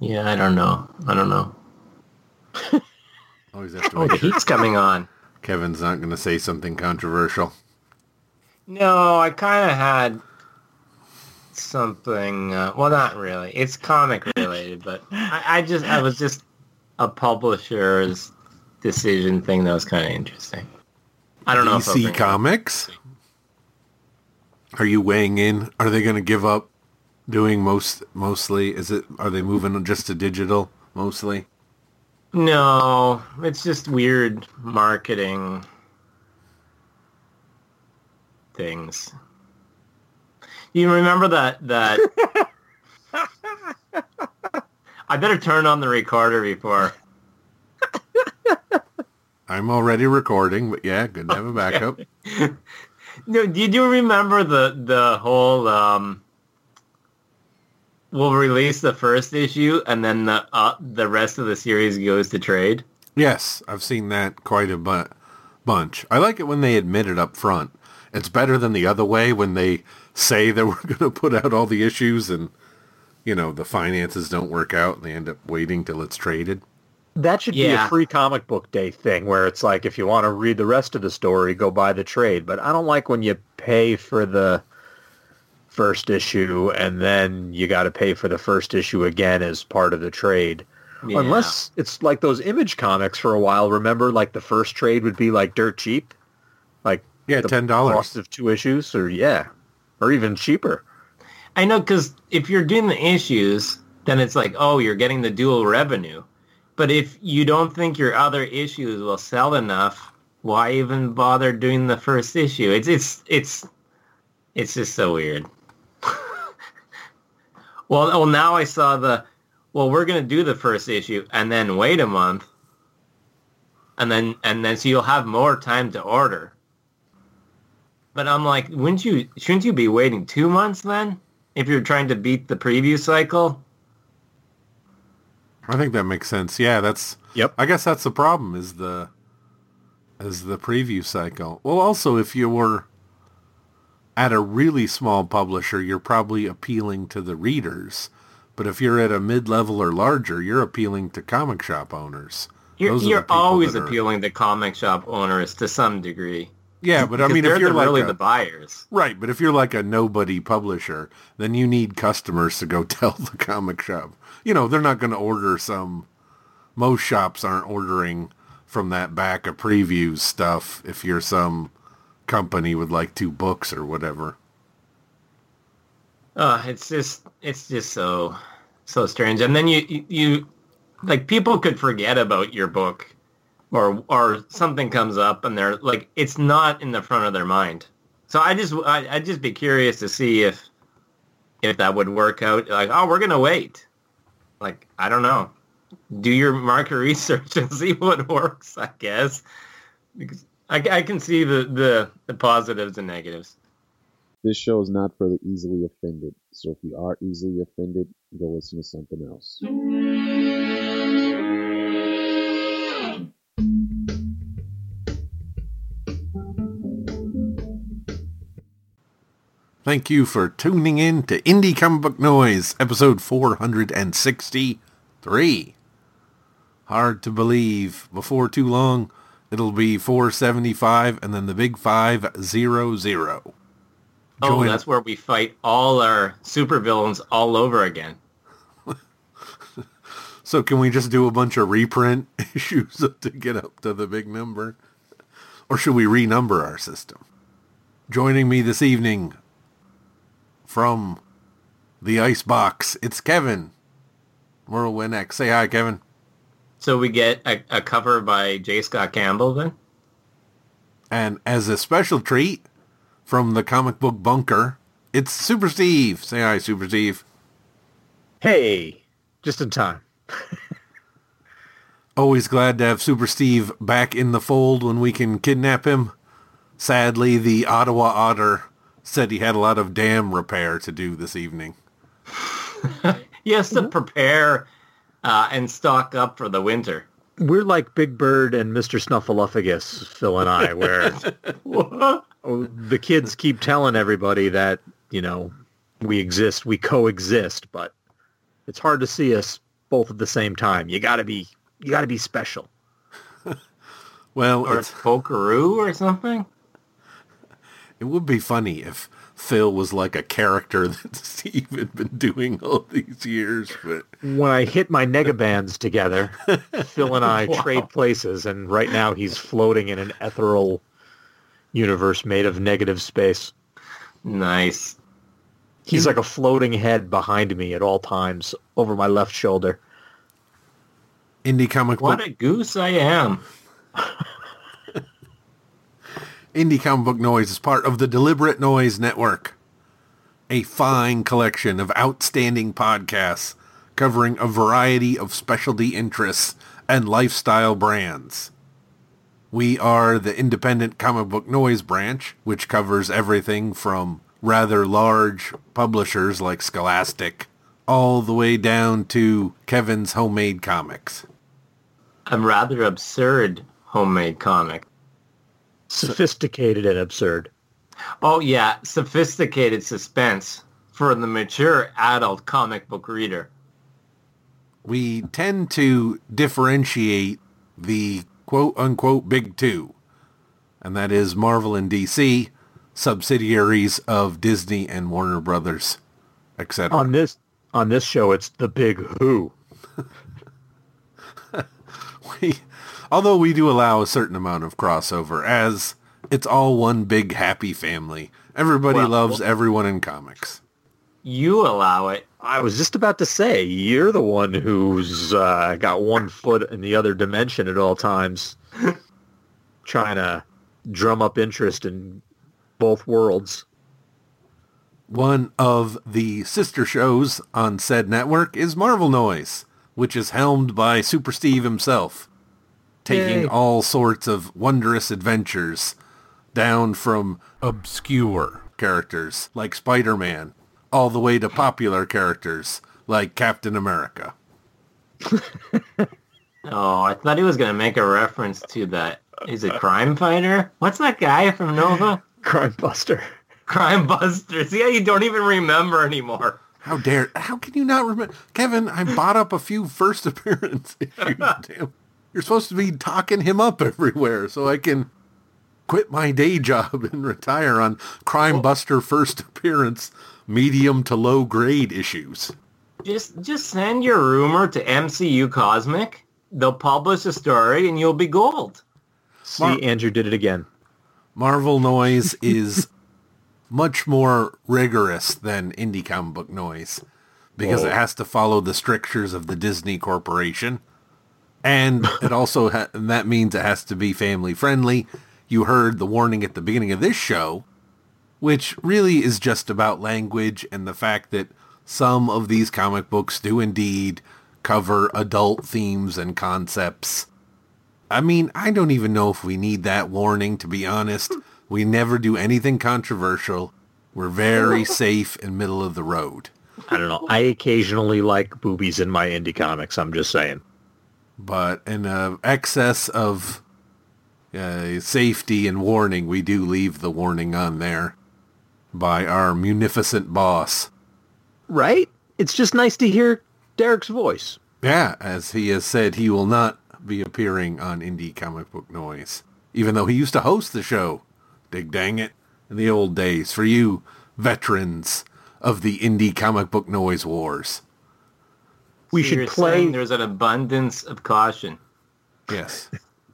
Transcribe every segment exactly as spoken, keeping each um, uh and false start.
Yeah, I don't know. I don't know. Always have to Oh, the make sure heat's coming on. Kevin's not going to say something controversial. No, I kind of had something. Uh, well, not really. It's comic related, but I, I just I was just a publisher's decision thing that was kind of interesting. I don't know if I'll D C bring it up. Comics? Are you weighing in? Are they going to give up doing most mostly? Is it? Are they moving just to digital mostly? No, it's just weird marketing things. You remember that that I better turn on the recorder before. I'm already recording, but yeah, good to have a backup. No, do you remember the the whole um we'll release the first issue and then the uh, the rest of the series goes to trade? Yes, I've seen that quite a bu- bunch. I like it when they admit it up front. It's better than the other way when they say that we're going to put out all the issues and, you know, the finances don't work out and they end up waiting till it's traded. That should be Yeah. a free comic book day thing where it's like, if you want to read the rest of the story, go buy the trade. But I don't like when you pay for the first issue and then you got to pay for the first issue again as part of the trade. Yeah. Unless it's like those Image comics for a while. Remember, like the first trade would be like dirt cheap? Like Yeah, the ten dollars. cost of two issues, or yeah, or even cheaper. I know, because if you're doing the issues, then it's like, oh, you're getting the dual revenue. But if you don't think your other issues will sell enough, why even bother doing the first issue? It's it's it's it's just so weird. well, well, now I saw the, well, we're gonna do the first issue and then wait a month, and then and then so you'll have more time to order. But I'm like, wouldn't you? Shouldn't you be waiting two months then if you're trying to beat the preview cycle? I think that makes sense. Yeah, that's. Yep. I guess that's the problem is the is the preview cycle. Well, also if you were at a really small publisher, you're probably appealing to the readers. But if you're at a mid-level or larger, you're appealing to comic shop owners. You're, Those are the you're people always that are- appealing to comic shop owners to some degree. Yeah, but I Because mean, they're if you're the, like really a, the buyers. right, but if you're like a nobody publisher, then you need customers to go tell the comic shop. You know, they're not going to order some. Most shops aren't ordering from that back of previews stuff if you're some company with like two books or whatever. Uh, it's just it's just so so strange. And then you, you you like people could forget about your book, or or something comes up and they're like, it's not in the front of their mind. So I just I, I'd just be curious to see if if that would work out. Like, oh, we're gonna wait. Like, I don't know. Do your market research and see what works, I guess. Because I, I can see the, the, the positives and negatives. This show is not for the easily offended, so if you are easily offended, go listen to something else. Thank you for tuning in to Indie Comic Book Noise, episode four sixty-three. Hard to believe. Before too long, it'll be four seventy-five and then the big five zero zero. Oh, Join- that's where we fight all our supervillains all over again. So can we just do a bunch of reprint issues to get up to the big number? Or should we renumber our system? Joining me this evening from the Icebox, it's Kevin. Whirlwind X. Say hi, Kevin. So we get a, a cover by J. Scott Campbell then? And as a special treat from the comic book bunker, it's Super Steve. Say hi, Super Steve. Hey, just in time. Always glad to have Super Steve back in the fold when we can kidnap him. Sadly, the Ottawa Otter said he had a lot of dam repair to do this evening. He has to prepare uh, and stock up for the winter. We're like Big Bird and Mister Snuffleupagus, Phil and I, where oh, the kids keep telling everybody that, you know, we exist, we coexist, but it's hard to see us both at the same time. You gotta be, you gotta be special. Well, Or it's, Pokeroo or something? it would be funny if Phil was like a character that Steve had been doing all these years, but When I hit my negabands together, Phil and I Wow. trade places, and right now he's floating in an ethereal universe made of negative space. Nice. He's like a floating head behind me at all times over my left shoulder. Indie Comic What Book a goose I am. Indie Comic Book Noise is part of the Deliberate Noise Network, a fine collection of outstanding podcasts covering a variety of specialty interests and lifestyle brands. We are the independent comic book noise branch, which covers everything from rather large publishers like Scholastic all the way down to Kevin's Homemade Comics. A rather absurd homemade comic. Sophisticated and absurd. Oh yeah, sophisticated suspense for the mature adult comic book reader. We tend to differentiate the quote-unquote big two, and that is Marvel and D C, subsidiaries of Disney and Warner Brothers, et cetera. On this on this show, it's the Big Who. We, although we do allow a certain amount of crossover, as it's all one big happy family. Everybody Well, loves well- everyone in comics. You allow it. I was just about to say, you're the one who's uh, got one foot in the other dimension at all times, trying to drum up interest in both worlds. One of the sister shows on said network is Marvel Noise, which is helmed by Super Steve himself, taking Yay. all sorts of wondrous adventures, down from obscure characters like Spider-Man, all the way to popular characters like Captain America. Oh, I thought he was going to make a reference to that. Is it Crime Fighter? What's that guy from Nova? Crime Buster. Crime Busters. Yeah, you don't even remember anymore. How dare, how can you not remember? Kevin, I bought up a few first appearance issues. Damn. You're supposed to be talking him up everywhere so I can quit my day job and retire on Crime Buster first appearance, medium to low grade issues. Just just send your rumor to M C U Cosmic. They'll publish a story and you'll be gold. See, Mar- Andrew did it again. Marvel Noise is much more rigorous than Indie Comic Book Noise because Whoa. it has to follow the strictures of the Disney Corporation. And it also ha- and that means it has to be family friendly. You heard the warning at the beginning of this show, which really is just about language and the fact that some of these comic books do indeed cover adult themes and concepts. I mean, I don't even know if we need that warning, to be honest. We never do anything controversial. We're very safe and middle of the road. I don't know. I occasionally like boobies in my indie comics. I'm just saying. But in uh, excess of uh, safety and warning, we do leave the warning on there by our munificent boss. Right? It's just nice to hear Derek's voice. Yeah, as he has said, he will not be appearing on Indie Comic Book Noise, even though he used to host the show. Dig dang it. In the old days, for you veterans of the Indie Comic Book Noise Wars. We So should you're play- saying there's an abundance of caution. Yes.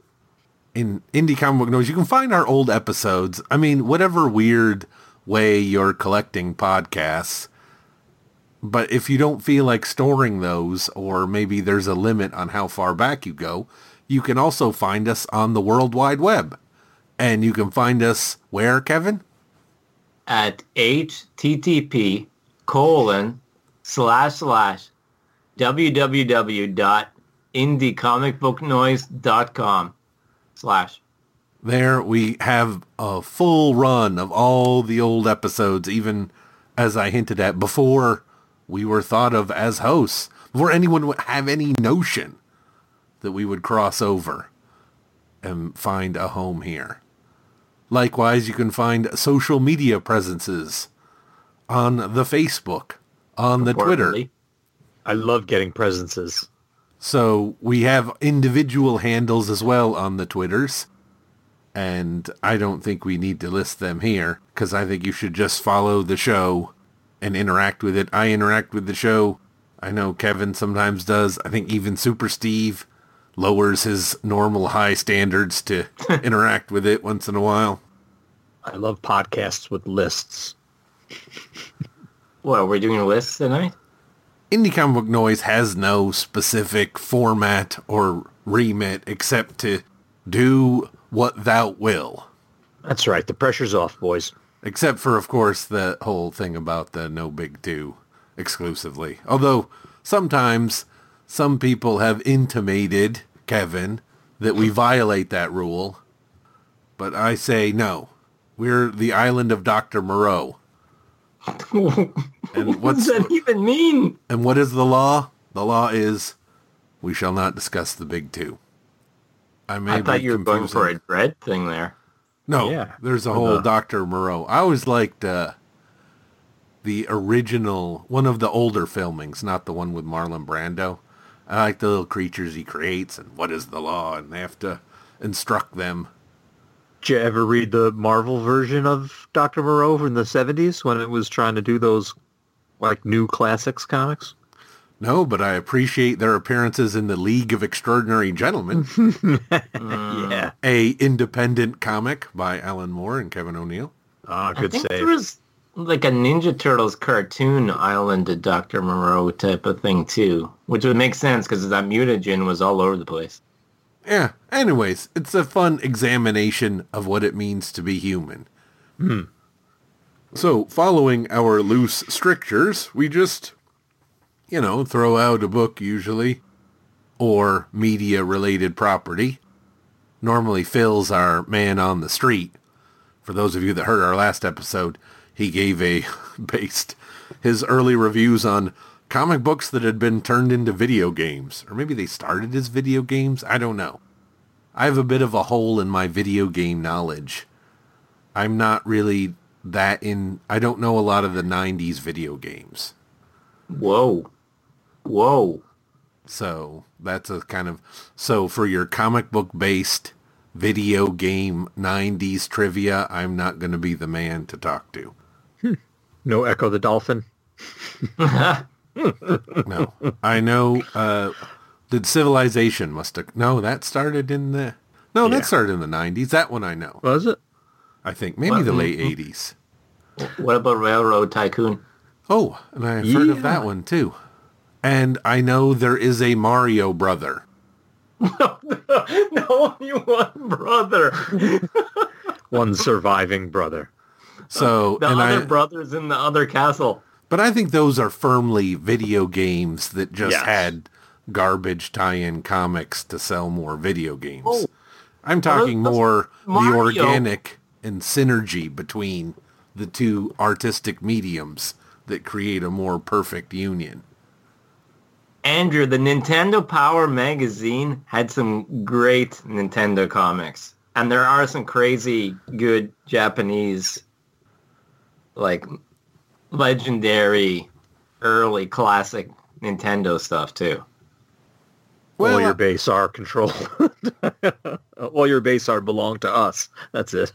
In Indie Comic Book Noise, you can find our old episodes. I mean, whatever weird way you're collecting podcasts. But if you don't feel like storing those, or maybe there's a limit on how far back you go, you can also find us on the World Wide Web. And you can find us where, Kevin? At http colon slash slash www.indiecomicbooknoise.com slash. There we have a full run of all the old episodes, even as I hinted at before we were thought of as hosts, before anyone would have any notion that we would cross over and find a home here. Likewise, you can find social media presences on the Facebook, on the Twitter, Reportedly. I love getting presences. So we have individual handles as well on the Twitters. And I don't think we need to list them here, because I think you should just follow the show and interact with it. I interact with the show. I know Kevin sometimes does. I think even Super Steve lowers his normal high standards to interact with it once in a while. I love podcasts with lists. What, are we doing lists tonight? Indie Comic Book Noise has no specific format or remit except to do what thou will. That's right. The pressure's off, boys. Except for, of course, the whole thing about the no big two exclusively. Although sometimes some people have intimated, Kevin, that we violate that rule. But I say no. We're the island of Doctor Moreau. And what does that even mean? And what is the law? The law is we shall not discuss the big two. I, may I thought be you were going confusing. for a dread thing there. No, Yeah. there's a Or whole the- Doctor Moreau. I always liked uh, the original, one of the older filmings, not the one with Marlon Brando. I like the little creatures he creates and what is the law, and they have to instruct them. Did you ever read the Marvel version of Doctor Moreau from the seventies when it was trying to do those like new classics comics? No, but I appreciate their appearances in the League of Extraordinary Gentlemen, Yeah. a independent comic by Alan Moore and Kevin O'Neill. Ah, I good think save. there was like a Ninja Turtles cartoon Island of Doctor Moreau type of thing too, which would make sense because that mutagen was all over the place. Yeah, anyways, it's a fun examination of what it means to be human. Hmm. So, following our loose strictures, we just, you know, throw out a book usually, or media-related property. Normally Phil's our man on the street. For those of you that heard our last episode, he gave a, based his early reviews on comic books that had been turned into video games. Or maybe they started as video games? I don't know. I have a bit of a hole in my video game knowledge. I'm not really that in... I don't know a lot of the nineties video games. Whoa. Whoa. So that's a kind of... So for your comic book based video game nineties trivia, I'm not going to be the man to talk to. No Echo the Dolphin? No. I know... Uh, did Civilization must have... No, that started in the... No, Yeah. that started in the nineties. That one I know. Was it? I think. Maybe What? the late eighties. What about Railroad Tycoon? Oh, and I've heard of that Yeah. one too. And I know there is a Mario brother. No, you want brother. One surviving brother. So, The and other I, brother's in the other castle. but I think those are firmly video games that just Yes. had garbage tie-in comics to sell more video games. Oh. I'm talking Well, that's more the Mario. organic and synergy between the two artistic mediums that create a more perfect union. Andrew, the Nintendo Power magazine had some great Nintendo comics. And there are some crazy good Japanese, like, legendary, early classic Nintendo stuff, too. Well, All your base are control. All your base are belong to us. That's it.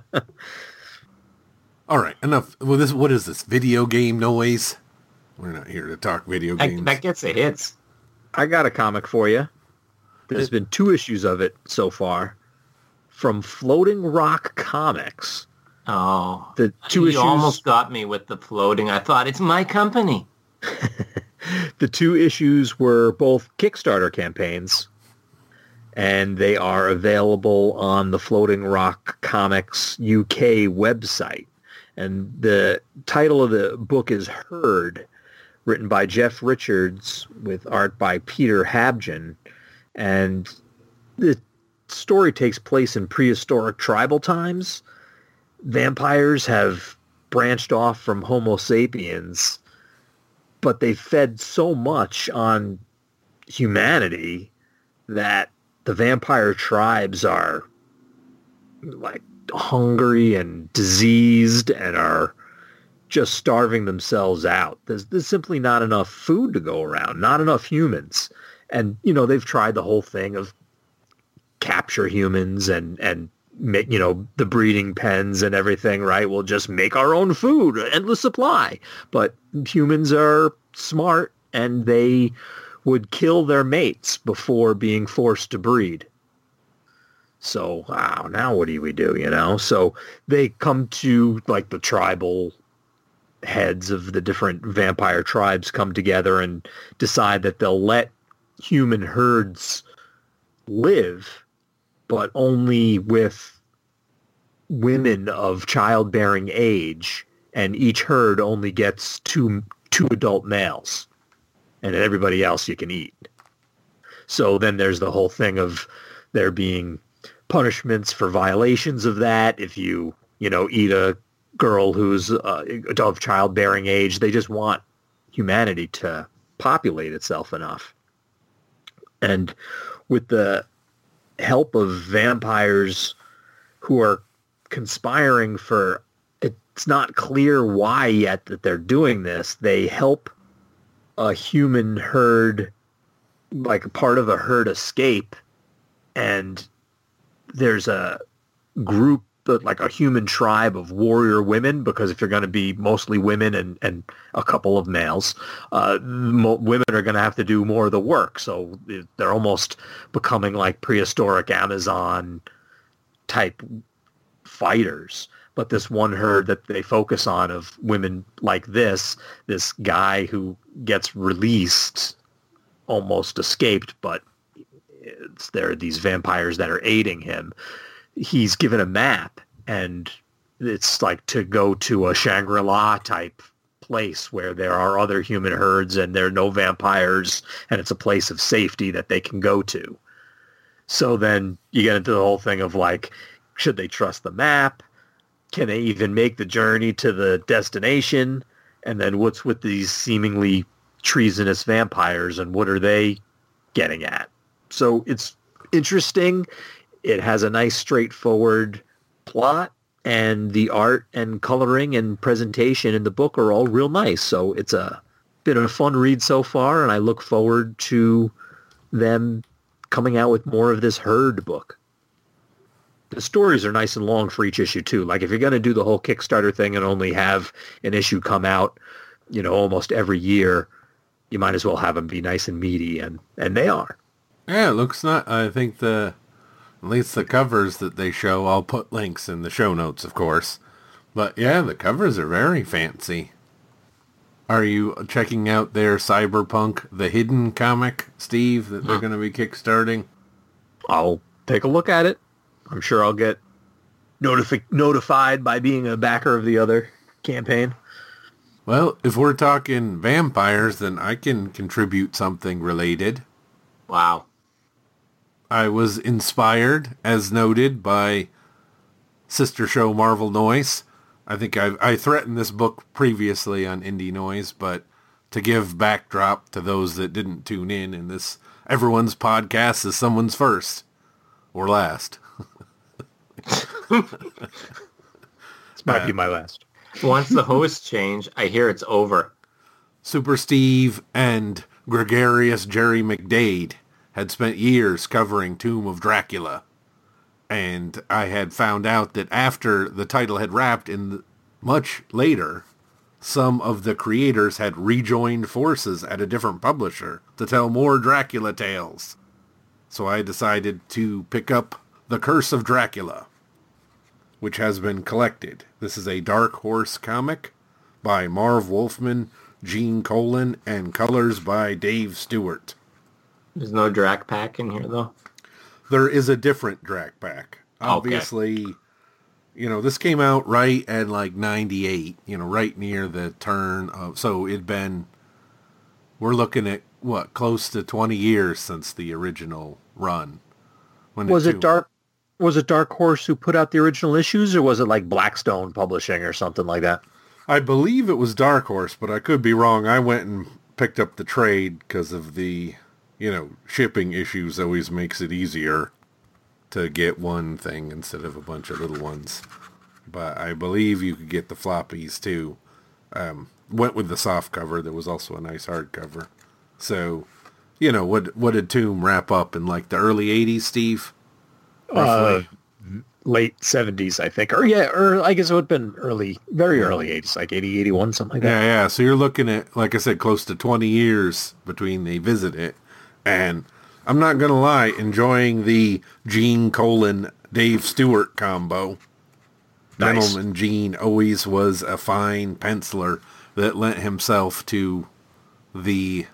all right, enough. Well, this what is this video game noise? We're not here to talk video That, games. that gets the hits. I got a comic for you. There's been two issues of it so far. From Floating Rock Comics. Oh, The two you issues almost got me with the floating. I thought, it's my company. The two issues were both Kickstarter campaigns, and they are available on the Floating Rock Comics U K website. And the title of the book is Herd, written by Jeff Richards with art by Peter Habgen. And the story takes place in prehistoric tribal times. Vampires have branched off from Homo sapiens, but they fed so much on humanity that the vampire tribes are like hungry and diseased and are just starving themselves out. There's, there's simply not enough food to go around, not enough humans. And, you know, they've tried the whole thing of capture humans and, and make, you know, the breeding pens and everything, right? We'll just make our own food, endless supply. But humans are smart, and they would kill their mates before being forced to breed. So, wow, now what do we do, you know? So they come to, like, the tribal heads of the different vampire tribes come together and decide that they'll let human herds live, but only with women of childbearing age, and each herd only gets two two adult males, and everybody else you can eat. So then there's the whole thing of there being punishments for violations of that. If you, you know, eat a girl who's uh, of childbearing age, they just want humanity to populate itself enough. And with the help of vampires who are conspiring for, it's not clear why yet that they're doing this, they help a human herd, like a part of a herd, escape, and there's a group, like a human tribe of warrior women, because if you're going to be mostly women and, and a couple of males, uh, mo- women are going to have to do more of the work. So they're almost becoming like prehistoric Amazon type fighters. But this one herd that they focus on of women like this, this guy who gets released, almost escaped, but it's, there are these vampires that are aiding him. He's given a map, and it's like to go to a Shangri-La type place where there are other human herds and there are no vampires, and it's a place of safety that they can go to. So then you get into the whole thing of like, should they trust the map? Can they even make the journey to the destination? And then what's with these seemingly treasonous vampires, and what are they getting at? So it's interesting. It has a nice, straightforward plot, and the art and coloring and presentation in the book are all real nice. So it's a been a fun read so far, and I look forward to them coming out with more of this herd book. The stories are nice and long for each issue, too. Like, if you're going to do the whole Kickstarter thing and only have an issue come out, you know, almost every year, you might as well have them be nice and meaty, and, and they are. Yeah, it looks not. I think the, at least the covers that they show, I'll put links in the show notes, of course. But yeah, the covers are very fancy. Are you checking out their Cyberpunk The Hidden comic, Steve, that they're going to be kickstarting? I'll take a look at it. I'm sure I'll get notifi- notified by being a backer of the other campaign. Well, if we're talking vampires, then I can contribute something related. Wow. I was inspired, as noted, by sister show Marvel Noise. I think I I threatened this book previously on Indie Noise, but to give backdrop to those that didn't tune in, and this everyone's podcast is someone's first or last. This might uh, be my last. Once the hosts change, I hear it's over. Super Steve and gregarious Jerry McDade had spent years covering Tomb of Dracula. And I had found out that after the title had wrapped, in the, much later, some of the creators had rejoined forces at a different publisher to tell more Dracula tales. So I decided to pick up The Curse of Dracula, which has been collected. This is a Dark Horse comic by Marv Wolfman, Gene Colan, and colors by Dave Stewart. There's no Drac Pack in here, though? There is a different Drac Pack. Obviously, okay. You know, this came out right at like ninety-eight, you know, right near the turn of... So it'd been... We're looking at, what, close to twenty years since the original run. When was it Dark... Was it Dark Horse who put out the original issues, or was it like Blackstone Publishing or something like that? I believe it was Dark Horse, but I could be wrong. I went and picked up the trade because of the, you know, shipping issues always makes it easier to get one thing instead of a bunch of little ones. But I believe you could get the floppies too. Um, went with the soft cover. There was also a nice hardcover. So, you know, what what did Tomb wrap up in like the early eighties, Steve? Uh, late seventies, I think. Or yeah, or I guess it would have been early, very early eighties, like eighty, eighty-one, something like Yeah, that. yeah. So you're looking at, like I said, close to twenty years between they visit it. And I'm not going to lie, enjoying the Gene Colan, Dave Stewart combo. Nice. Gentleman Gene always was a fine penciler that lent himself to the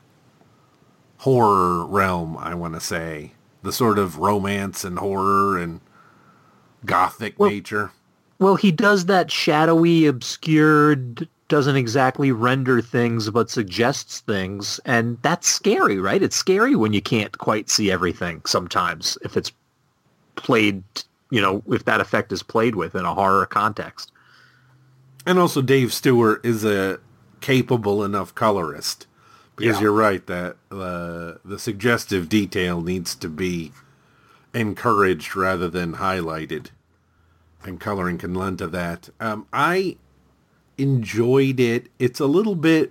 horror realm, I want to say. The sort of romance and horror and gothic Well, nature. Well, he does that shadowy, obscured, doesn't exactly render things, but suggests things. And that's scary, right? It's scary when you can't quite see everything sometimes, if it's played, you know, if that effect is played with in a horror context. And also Dave Stewart is a capable enough colorist. Because Yeah. you're right that uh, the suggestive detail needs to be encouraged rather than highlighted. And coloring can lend to that. Um, I enjoyed it. It's a little bit...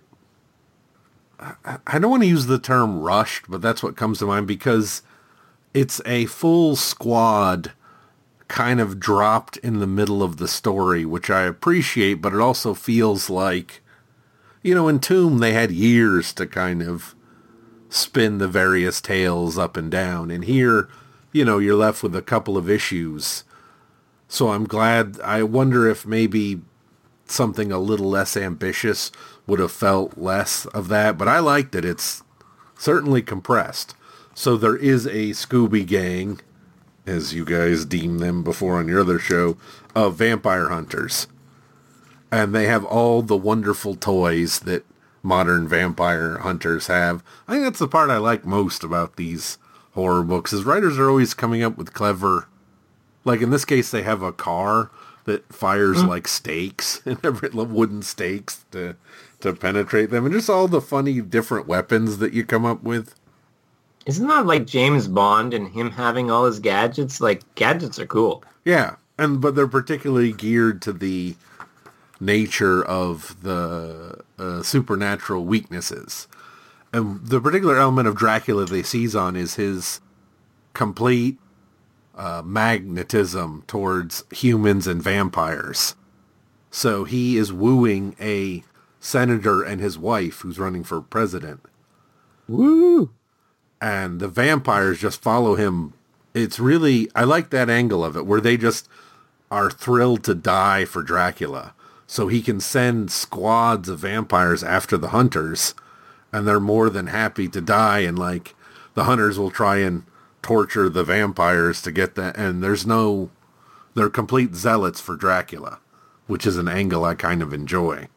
I, I don't want to use the term rushed, but that's what comes to mind because it's a full squad kind of dropped in the middle of the story, which I appreciate, but it also feels like... You know, in Tomb, they had years to kind of spin the various tales up and down. And here, you know, you're left with a couple of issues. So I'm glad. I wonder if maybe something a little less ambitious would have felt less of that. But I liked it. It's certainly compressed. So there is a Scooby Gang, as you guys deem them before on your other show, of vampire hunters. And they have all the wonderful toys that modern vampire hunters have. I think that's the part I like most about these horror books, is writers are always coming up with clever... Like in this case, they have a car that fires mm. like stakes, and wooden stakes to to penetrate them. And just all the funny different weapons that you come up with. Isn't that like James Bond and him having all his gadgets? Like, gadgets are cool. Yeah, and but they're particularly geared to the... nature of the uh, supernatural weaknesses. And the particular element of Dracula they seize on is his complete uh, magnetism towards humans and vampires. So he is wooing a senator and his wife who's running for president. Woo! And the vampires just follow him. It's really, I like that angle of it, where they just are thrilled to die for Dracula. So he can send squads of vampires after the hunters, and they're more than happy to die. And like the hunters will try and torture the vampires to get that. And there's no, they're complete zealots for Dracula, which is an angle I kind of enjoy.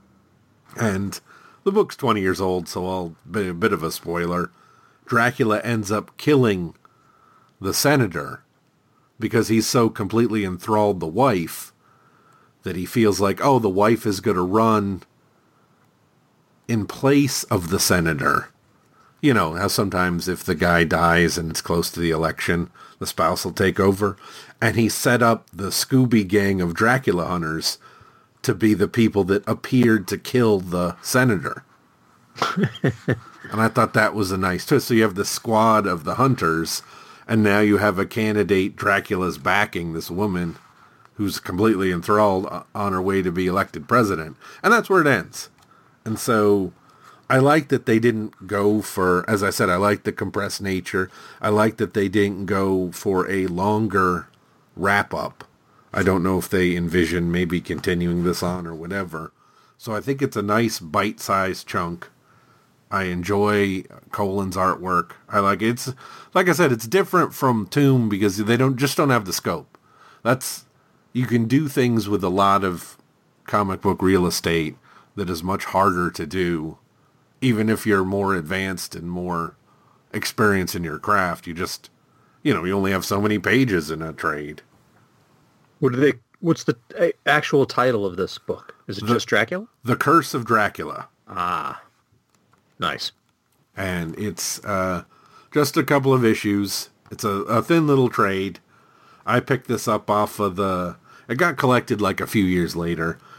And the book's twenty years old, so I'll be a bit of a spoiler. Dracula ends up killing the senator because he's so completely enthralled the wife that he feels like, oh, the wife is going to run in place of the senator. You know, how sometimes if the guy dies and it's close to the election, the spouse will take over. And he set up the Scooby Gang of Dracula hunters to be the people that appeared to kill the senator. And I thought that was a nice twist. So you have the squad of the hunters, and now you have a candidate Dracula's backing, this woman who's completely enthralled on her way to be elected president. And that's where it ends. And so I like that they didn't go for, as I said, I like the compressed nature. I like that they didn't go for a longer wrap-up. I don't know if they envision maybe continuing this on or whatever. So I think it's a nice bite-sized chunk. I enjoy Colan's artwork. I like it. It's, like I said, it's different from Tomb because they don't just don't have the scope. That's... You can do things with a lot of comic book real estate that is much harder to do, even if you're more advanced and more experienced in your craft. You just, you know, you only have so many pages in a trade. What do they? What's the uh, actual title of this book? Is it the, just Dracula? The Curse of Dracula. Ah, nice. And it's uh, just a couple of issues. It's a, a thin little trade. I picked this up off of the... It got collected like a few years later,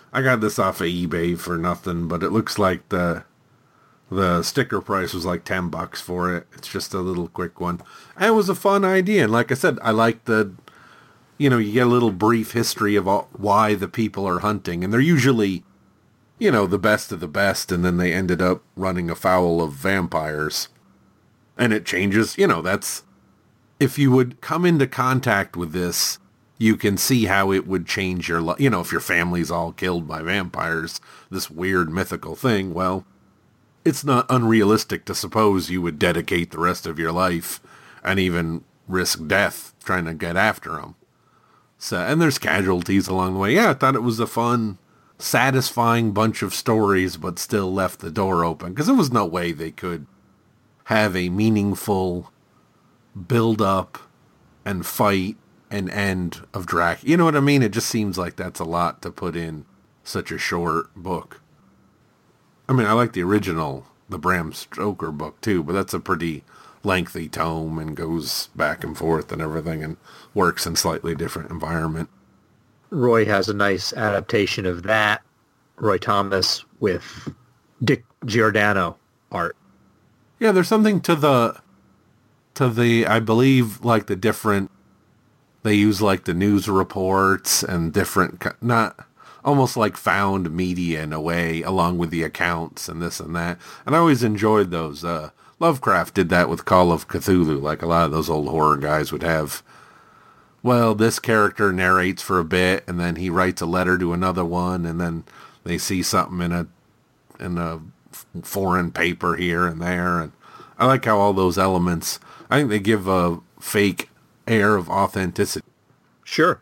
I got this off of eBay for nothing, but it looks like the the sticker price was like ten bucks for it. It's just a little quick one. And it was a fun idea. And like I said, I like the, you know, you get a little brief history of all, why the people are hunting. And they're usually, you know, the best of the best. And then they ended up running afoul of vampires. And it changes, you know, that's, if you would come into contact with this, you can see how it would change your life. You know, if your family's all killed by vampires, this weird mythical thing, well, it's not unrealistic to suppose you would dedicate the rest of your life and even risk death trying to get after them. So, and there's casualties along the way. Yeah, I thought it was a fun, satisfying bunch of stories, but still left the door open because there was no way they could have a meaningful build up and fight and end of Dracula. You know what I mean? It just seems like that's a lot to put in such a short book. I mean, I like the original, the Bram Stoker book too, but that's a pretty lengthy tome and goes back and forth and everything and works in slightly different environment. Roy has a nice adaptation of that, Roy Thomas, with Dick Giordano art. Yeah, there's something to the, to the, I believe, like the different, they use like the news reports and different, not, almost like found media in a way, along with the accounts and this and that. And I always enjoyed those. Uh, Lovecraft did that with Call of Cthulhu, like a lot of those old horror guys would have. Well, this character narrates for a bit, and then he writes a letter to another one, and then they see something in a in a foreign paper here and there. And I like how all those elements, I think they give a fake air of authenticity. Sure.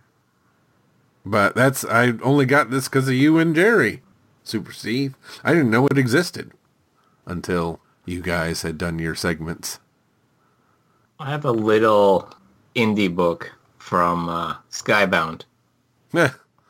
But that's, I only got this because of you and Jerry, Super Steve. I didn't know it existed until you guys had done your segments. I have a little indie book from uh, Skybound. Yeah.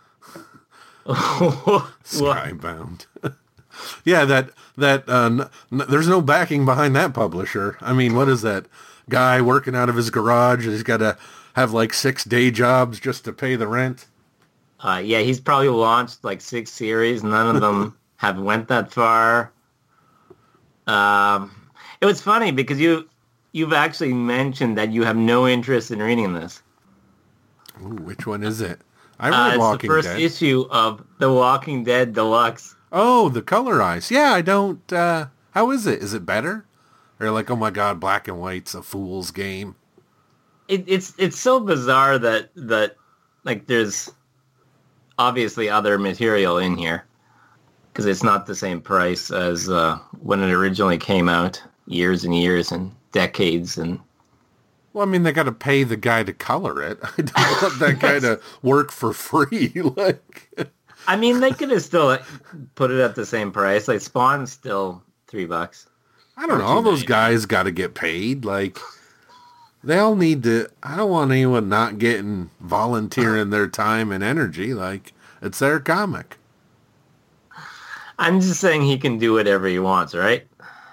Skybound. Yeah, that, that, uh, n- n- there's no backing behind that publisher. I mean, what is that guy working out of his garage? He's got to have like six day jobs just to pay the rent. Uh, yeah, he's probably launched like six series. None of them have went that far. Um, it was funny because you, you've actually mentioned that you have no interest in reading this. Ooh, which one is it? I read uh, Walking Dead. It's the first Dead. issue of The Walking Dead Deluxe. Oh, the color eyes. Yeah, I don't, uh, how is it? Is it better? Or like, oh my God, black and white's a fool's game. It, it's it's so bizarre that, that like there's obviously other material in here because it's not the same price as uh, when it originally came out years and years and decades. And well, I mean, they got to pay the guy to color it. I don't want that guy to work for free. Like, I mean, they could have still put it at the same price. Like Spawn's still three bucks. I don't know. All those guys got to get paid. Like, they all need to, I don't want anyone not getting, volunteering their time and energy. Like, it's their comic. I'm just saying he can do whatever he wants, right?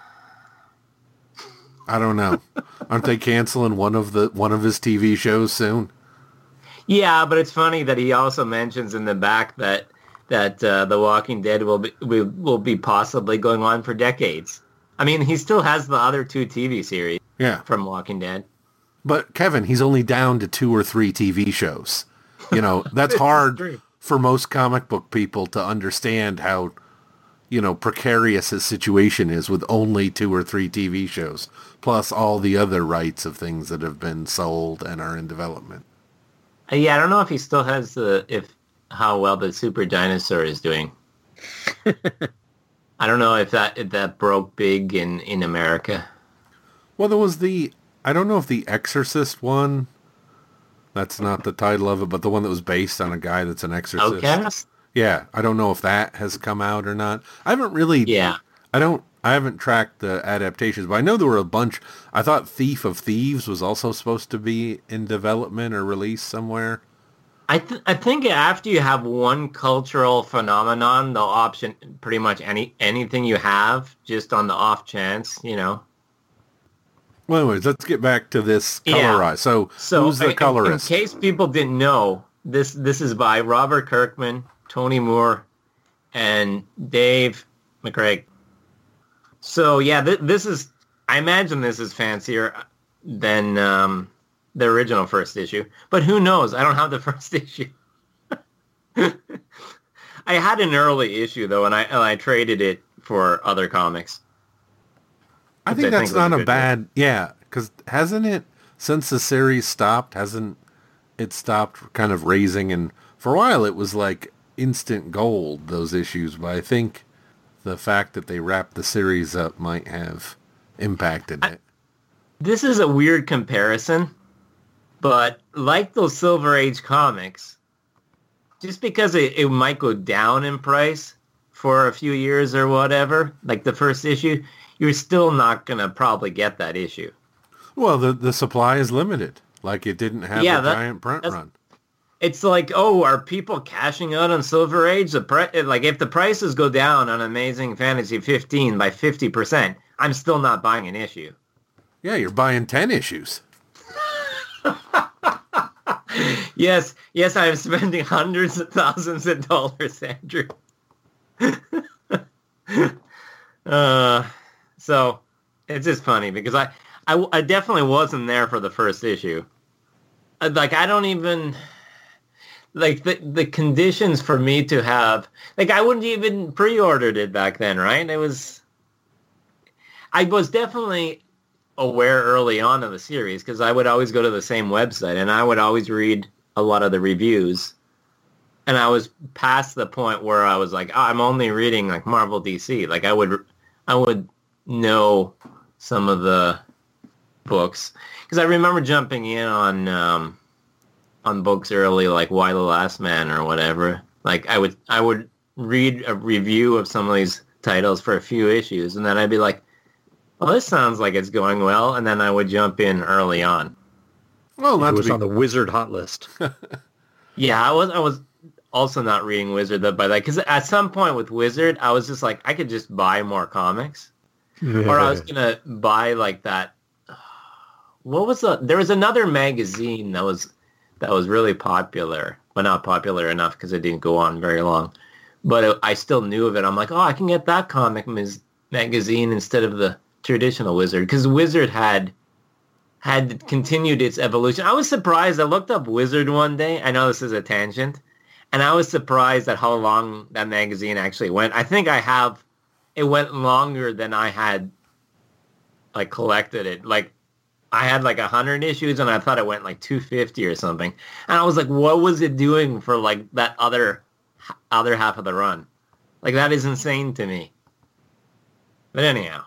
I don't know. Aren't they canceling one of the one of his T V shows soon? Yeah, but it's funny that he also mentions in the back that that uh, The Walking Dead will be will, will be possibly going on for decades. I mean, he still has the other two T V series. Yeah, from Walking Dead. But Kevin, he's only down to two or three T V shows. You know, that's hard for most comic book people to understand how, you know, precarious his situation is with only two or three T V shows, plus all the other rights of things that have been sold and are in development. Uh, yeah, I don't know if he still has the, if, how well the Super Dinosaur is doing. I don't know if that, if that broke big in, in America. Well, there was the, I don't know if the Exorcist one, that's not the title of it, but the one that was based on a guy that's an exorcist. Outcast? Yeah, I don't know if that has come out or not. I haven't really, yeah. I don't, I haven't tracked the adaptations, but I know there were a bunch. I thought Thief of Thieves was also supposed to be in development or released somewhere. I th- I think after you have one cultural phenomenon, they'll option pretty much any anything you have just on the off chance, you know. Well, anyways, let's get back to this colorist. Yeah. So, so, who's the in, colorist? In case people didn't know, this this is by Robert Kirkman, Tony Moore, and Dave McCraig. So yeah, th- this is, I imagine this is fancier than um, the original first issue. But who knows? I don't have the first issue. I had an early issue though, and I and I traded it for other comics. I think I that's think was not a a good bad, yeah, because hasn't it, since the series stopped, hasn't it stopped kind of raising? And for a while it was like instant gold, those issues, but I think the fact that they wrapped the series up might have impacted it. This is a weird comparison, but like those Silver Age comics, just because it, it might go down in price for a few years or whatever, like the first issue, you're still not going to probably get that issue. Well, the the supply is limited. Like it didn't have Yeah, a that- giant print that's- run. It's like, oh, are people cashing out on Silver Age? The pri- like, if the prices go down on Amazing Fantasy fifteen by fifty percent, I'm still not buying an issue. Yeah, you're buying ten issues. Yes, yes, I'm spending hundreds of thousands of dollars, Andrew. uh, so it's just funny because I, I, I definitely wasn't there for the first issue. Uh, Like, I don't even... Like, the, the conditions for me to have... Like, I wouldn't even pre-ordered it back then, right? It was... I was definitely aware early on of the series because I would always go to the same website and I would always read a lot of the reviews. And I was past the point where I was like, oh, I'm only reading like Marvel D C. Like I would, I would know some of the books because I remember jumping in on, um, on books early, like Why the Last Man or whatever. Like I would, I would read a review of some of these titles for a few issues and then I'd be like, well, this sounds like it's going well. And then I would jump in early on. Well, It not to was be, on the Wizard hot list. Yeah, I was, I was also not reading Wizard though by that because at some point with Wizard, I was just like, I could just buy more comics, or I was gonna buy like that. What was the? There was another magazine that was that was really popular, but not popular enough because it didn't go on very long. But it, I still knew of it. I'm like, oh, I can get that comic mis- magazine instead of the traditional Wizard because Wizard had had continued its evolution. I was surprised. I looked up Wizard one day. I know this is a tangent. And I was surprised at how long that magazine actually went. I think I have, it went longer than I had, like, collected it. Like, I had, like, one hundred issues, and I thought it went, like, two hundred fifty or something. And I was like, what was it doing for, like, that other other half of the run? Like, that is insane to me. But anyhow.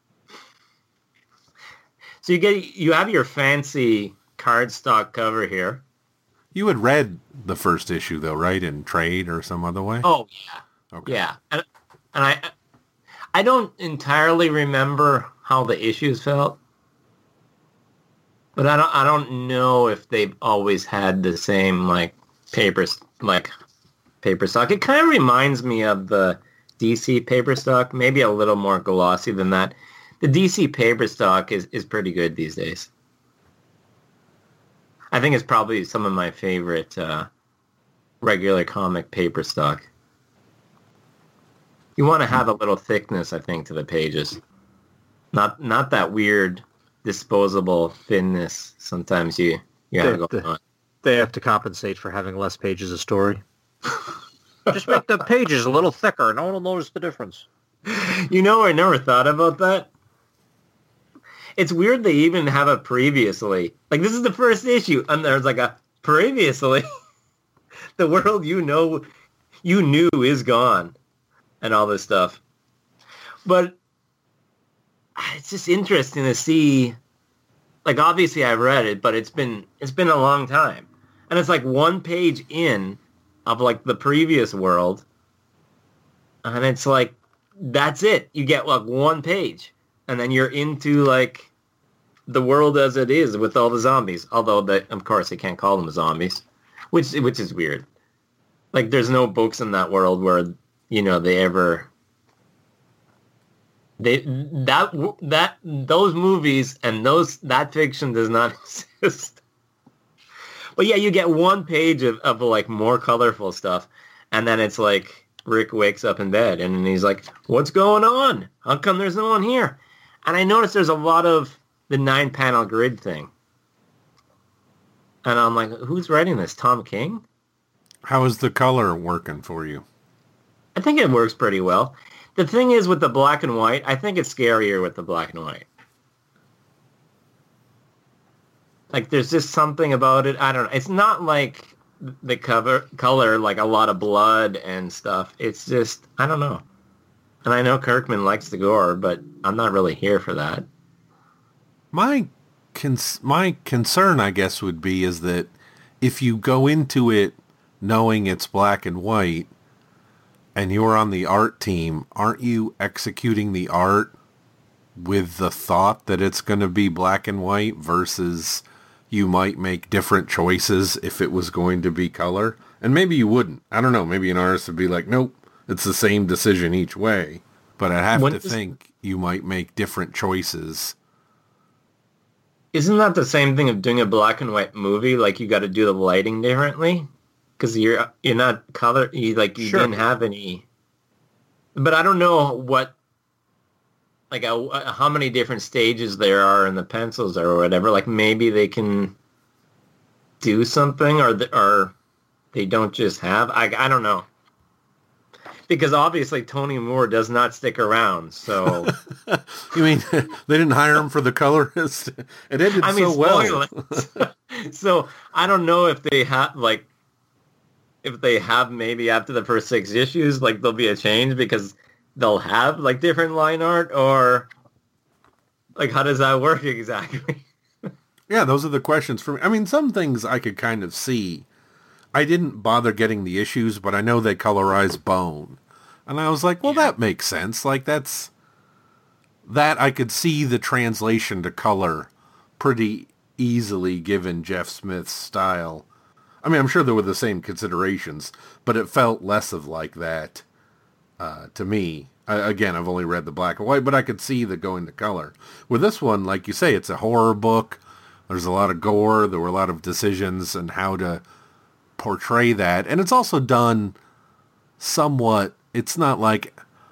So you get, you have your fancy cardstock cover here. you had read the first issue though, right? In trade or some other way? Oh, yeah. Okay. Yeah. And, and I I don't entirely remember how the issues felt. But I don't I don't know if they've always had the same like paper like paper stock. It kind of reminds me of the D C paper stock, maybe a little more glossy than that. The D C paper stock is, is pretty good these days. I think it's probably some of my favorite uh, regular comic paper stock. You want to have a little thickness, I think, to the pages. Not not that weird disposable thinness sometimes you, you have They- to go they- on. They have to compensate for having less pages of story. Just make the pages a little thicker. No one will notice the difference. You know, I never thought about that. It's weird they even have a previously. Like, this is the first issue, and there's like a previously. The world you know, you knew is gone, and all this stuff. But it's just interesting to see. Like, obviously I've read it, but it's been it's been a long time, and it's like one page in of like the previous world, and it's like that's it. You get like one page, and then you're into like the world as it is with all the zombies. Although, they, of course, they can't call them zombies, which which is weird. Like, there's no books in that world where you know they ever they that that those movies and those that fiction does not exist. But yeah, you get one page of, of like more colorful stuff, and then it's like Rick wakes up in bed and he's like, what's going on? How come there's no one here? And I noticed there's a lot of the nine-panel grid thing. And I'm like, who's writing this? Tom King? How is the color working for you? I think it works pretty well. The thing is with the black and white, I think it's scarier with the black and white. Like, there's just something about it. I don't know. It's not like the cover color, like a lot of blood and stuff. It's just, I don't know. And I know Kirkman likes the gore, but I'm not really here for that. My cons- my concern, I guess, would be is that if you go into it knowing it's black and white and you're on the art team, aren't you executing the art with the thought that it's going to be black and white versus you might make different choices if it was going to be color? And maybe you wouldn't. I don't know. Maybe an artist would be like, nope, it's the same decision each way. But I have When to is- think you might make different choices. Isn't that the same thing of doing a black and white movie? Like, you got to do the lighting differently? Because you're you're not color, you, like, you Sure. didn't have any... But I don't know what, like, a, how many different stages there are in the pencils or whatever. Like, maybe they can do something, or the, or they don't just have... I, I don't know. Because obviously Tony Moore does not stick around, so... You mean they didn't hire him for the colorist? It ended I mean, so well. spoilers. So I don't know if they have, like, if they have maybe after the first six issues, like, there'll be a change because they'll have, like, different line art, or, like, how does that work exactly? Yeah, those are the questions for me. I mean, some things I could kind of see. I didn't bother getting the issues, but I know they colorize Bone. And I was like, well, Yeah. that makes sense. Like, that's... That I could see the translation to color pretty easily given Jeff Smith's style. I mean, I'm sure there were the same considerations, but it felt less of like that uh, to me. I, again, I've only read the black and white, but I could see the going to color. With this one, like you say, it's a horror book. There's a lot of gore. There were a lot of decisions and how to portray that. And it's also done somewhat, it's not like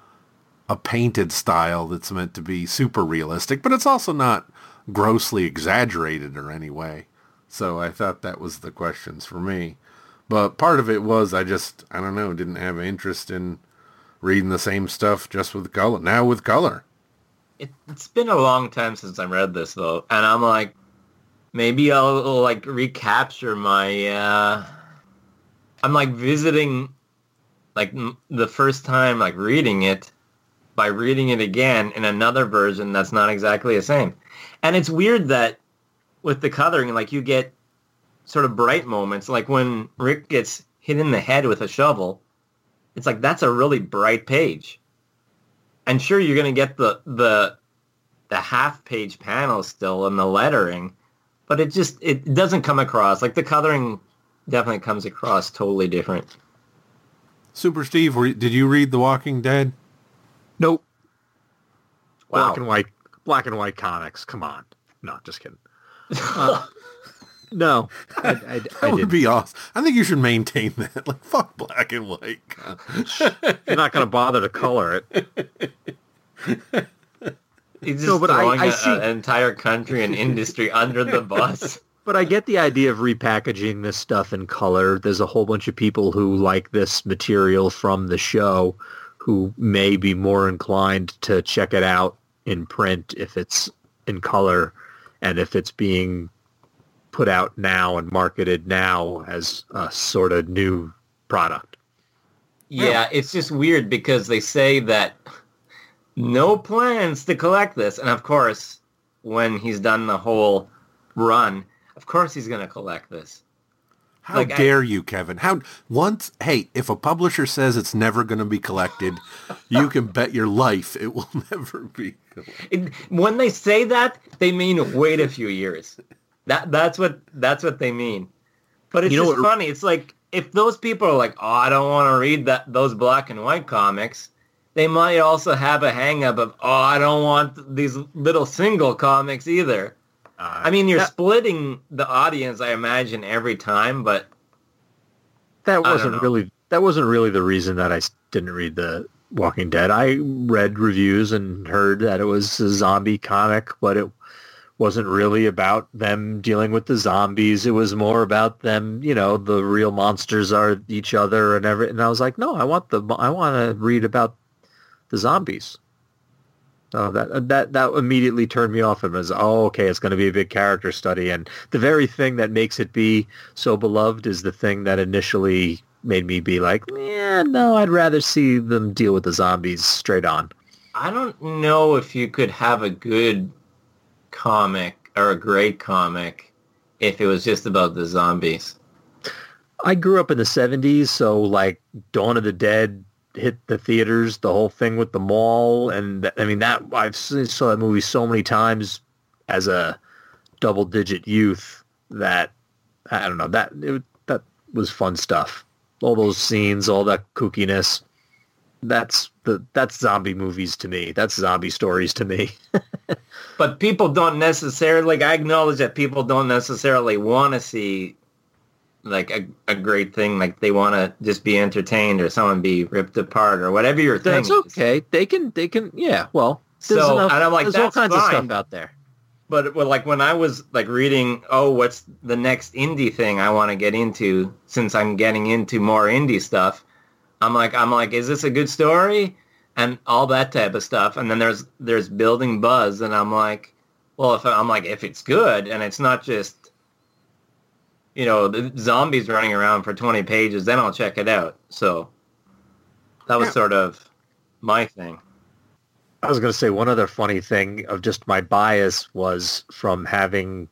a painted style that's meant to be super realistic, but it's also not grossly exaggerated or any way. So I thought that was the questions for me. But part of it was I just, I don't know, didn't have interest in reading the same stuff just with color. Now with color. It, it's been a long time since I read this, though, and I'm like, maybe I'll, like, recapture my, uh... I'm, like, visiting, like, m- the first time, like, reading it by reading it again in another version that's not exactly the same. And it's weird that with the coloring, like, you get sort of bright moments, like when Rick gets hit in the head with a shovel. It's like, that's a really bright page. And sure, you're going to get the, the, the half-page panel still and the lettering, but it just, it doesn't come across. Like, the coloring definitely comes across totally different. Super Steve, were, did you read The Walking Dead? Nope. Wow. Black and white, black and white comics. Come on. No, just kidding. Uh, no, I, I, I That would didn't. be awesome. I think you should maintain that. Like, fuck black and white. You're not going to bother to color it. He's just No, but I- throwing I a- see- an entire country and industry under the bus. But I get the idea of repackaging this stuff in color. There's a whole bunch of people who like this material from the show who may be more inclined to check it out in print if it's in color and if it's being put out now and marketed now as a sort of new product. Yeah, it's just weird because they say that no plans to collect this. And of course, when he's done the whole run, of course he's going to collect this. How Like, I- dare you, Kevin? How once? Hey, if a publisher says it's never going to be collected, you can bet your life it will never be collected. It, when they say that, they mean wait a few years. That that's what that's what they mean. But it's You know just what- funny. It's like if those people are like, "Oh, I don't want to read that those black and white comics," they might also have a hang up of, "Oh, I don't want these little single comics either." Uh, I mean, you're that, splitting the audience, I imagine, every time, but that I don't wasn't know. really that wasn't really the reason that I s- didn't read The Walking Dead. I read reviews and heard that it was a zombie comic, but it wasn't really about them dealing with the zombies. It was more about them, you know, the real monsters are each other and everything. And I was like, no, I want the, I want to read about the zombies. So that that that immediately turned me off. It was, oh, okay, it's going to be a big character study, and the very thing that makes it be so beloved is the thing that initially made me be like, yeah, no, I'd rather see them deal with the zombies straight on. I don't know if you could have a good comic or a great comic if it was just about the zombies. I grew up in the seventies, so like Dawn of the Dead hit the theaters, the whole thing with the mall, and I mean that I've seen, saw that movie so many times as a double-digit youth that I don't know, that it, that was fun stuff. All those scenes, all that kookiness. That's the that's zombie movies to me. That's zombie stories to me. But people don't necessarily, like, I acknowledge that people don't necessarily want to see like a, a great thing, like they want to just be entertained or someone be ripped apart or whatever your thing That's okay. Is. They can, they can, yeah, well, there's so, enough, and I'm like, there's that's all kinds fine. of stuff out there. But well, like when I was like reading, oh, what's the next indie thing I want to get into since I'm getting into more indie stuff, I'm like, I'm like, is this a good story? And all that type of stuff. And then there's, there's building buzz. And I'm like, well, if I'm like, if it's good and it's not just, you know, the zombies running around for twenty pages, then I'll check it out. So that was yeah. sort of my thing. I was going to say one other funny thing of just my bias was from having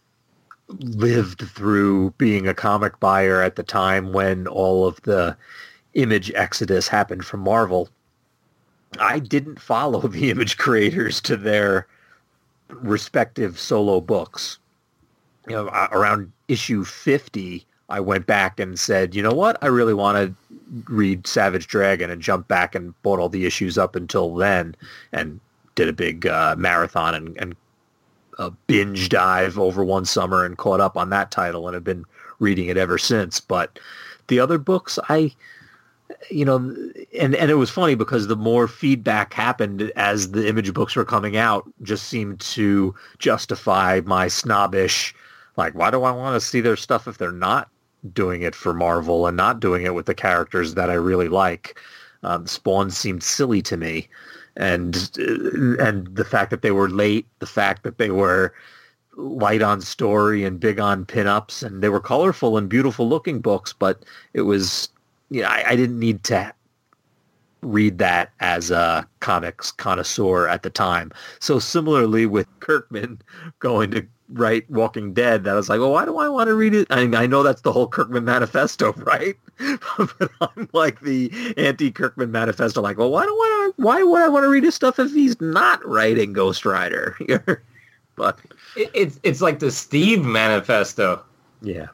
lived through being a comic buyer at the time when all of the Image exodus happened from Marvel. I didn't follow the Image creators to their respective solo books. You know, around issue fifty, I went back and said, you know what? I really want to read Savage Dragon, and jumped back and bought all the issues up until then and did a big uh, marathon and, and a binge dive over one summer and caught up on that title and have been reading it ever since. But the other books, I, you know, and, and it was funny because the more feedback happened as the Image books were coming out, just seemed to justify my snobbish, like, why do I want to see their stuff if they're not doing it for Marvel and not doing it with the characters that I really like? Um, Spawn seemed silly to me. And and the fact that they were late, the fact that they were light on story and big on pinups, and they were colorful and beautiful looking books, but it was, you know, I, I didn't need to read that as a comics connoisseur at the time. So similarly with Kirkman going to write Walking Dead, that I was like, well, why do I want to read it? I mean, I know that's the whole Kirkman manifesto, right? But I'm like the anti-Kirkman manifesto, like, well, why do I, why would I want to read his stuff if he's not writing Ghost Rider? But it, it's it's like the Steve manifesto. Yeah.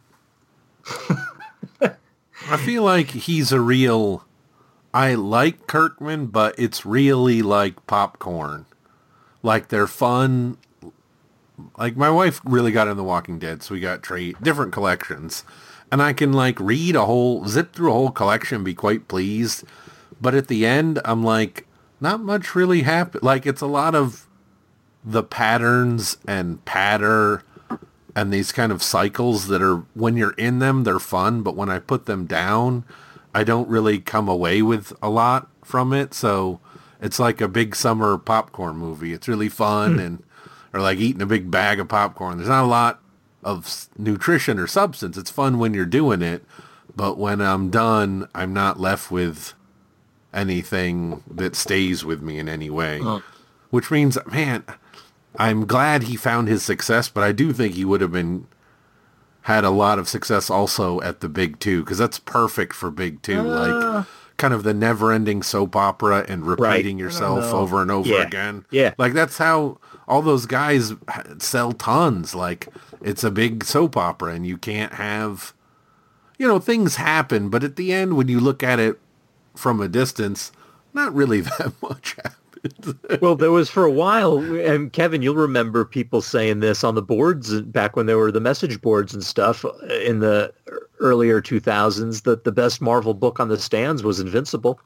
I feel like he's a real, I like Kirkman, but it's really like popcorn. Like they're fun. Like my wife really got into The Walking Dead, so we got trade different collections. And I can like read a whole, zip through a whole collection, be quite pleased. But at the end, I'm like, not much really happened. Like it's a lot of the patterns and patter and these kind of cycles that are, when you're in them, they're fun. But when I put them down, I don't really come away with a lot from it. So it's like a big summer popcorn movie. It's really fun and, or like eating a big bag of popcorn. There's not a lot of nutrition or substance. It's fun when you're doing it. But when I'm done, I'm not left with anything that stays with me in any way. Oh. Which means, man, I'm glad he found his success, but I do think he would have been had a lot of success also at the Big Two, because that's perfect for Big Two. Uh, like kind of the never-ending soap opera and repeating right. yourself over and over yeah. again. Yeah. Like that's how all those guys sell tons. Like it's a big soap opera and you can't have, you know, things happen, but at the end when you look at it from a distance, not really that much happens. Well, there was for a while, and Kevin, you'll remember people saying this on the boards back when there were the message boards and stuff in the earlier two thousands, that the best Marvel book on the stands was Invincible.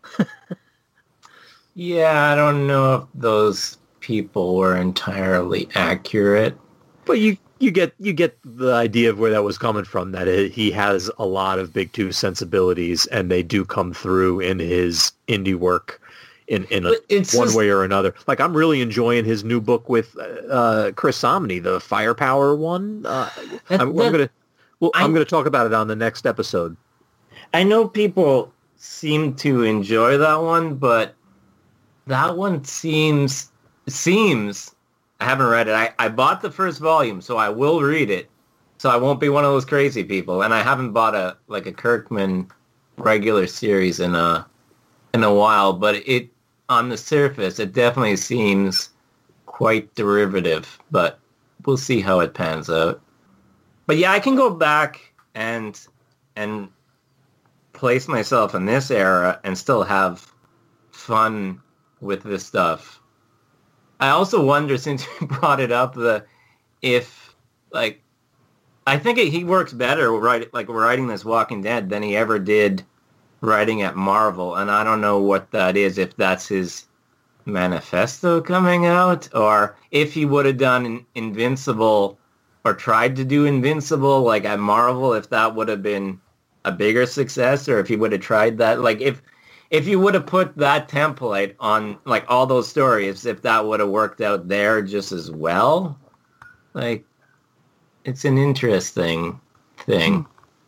Yeah, I don't know if those people were entirely accurate. But you you get you get the idea of where that was coming from, that it, he has a lot of Big Two sensibilities, and they do come through in his indie work in, in a, one just, way or another. Like, I'm really enjoying his new book with uh, Chris Samney, the Firepower one. Uh, that, I'm, that, I'm gonna well, I, I'm gonna talk about it on the next episode. I know people seem to enjoy that one, but that one seems seems. I haven't read it. I, I bought the first volume, so I will read it. So I won't be one of those crazy people. And I haven't bought a like a Kirkman regular series in a in a while, but it on the surface it definitely seems quite derivative, but we'll see how it pans out. But yeah, I can go back and and place myself in this era and still have fun with this stuff. I also wonder, since you brought it up, the if like I think it, he works better right like writing this Walking Dead than he ever did writing at Marvel, and I don't know what that is. If that's his manifesto coming out, or if he would have done Invincible or tried to do Invincible like at Marvel, if that would have been a bigger success, or if he would have tried that, like if. If you would have put that template on, like, all those stories, if that would have worked out there just as well, like, it's an interesting thing.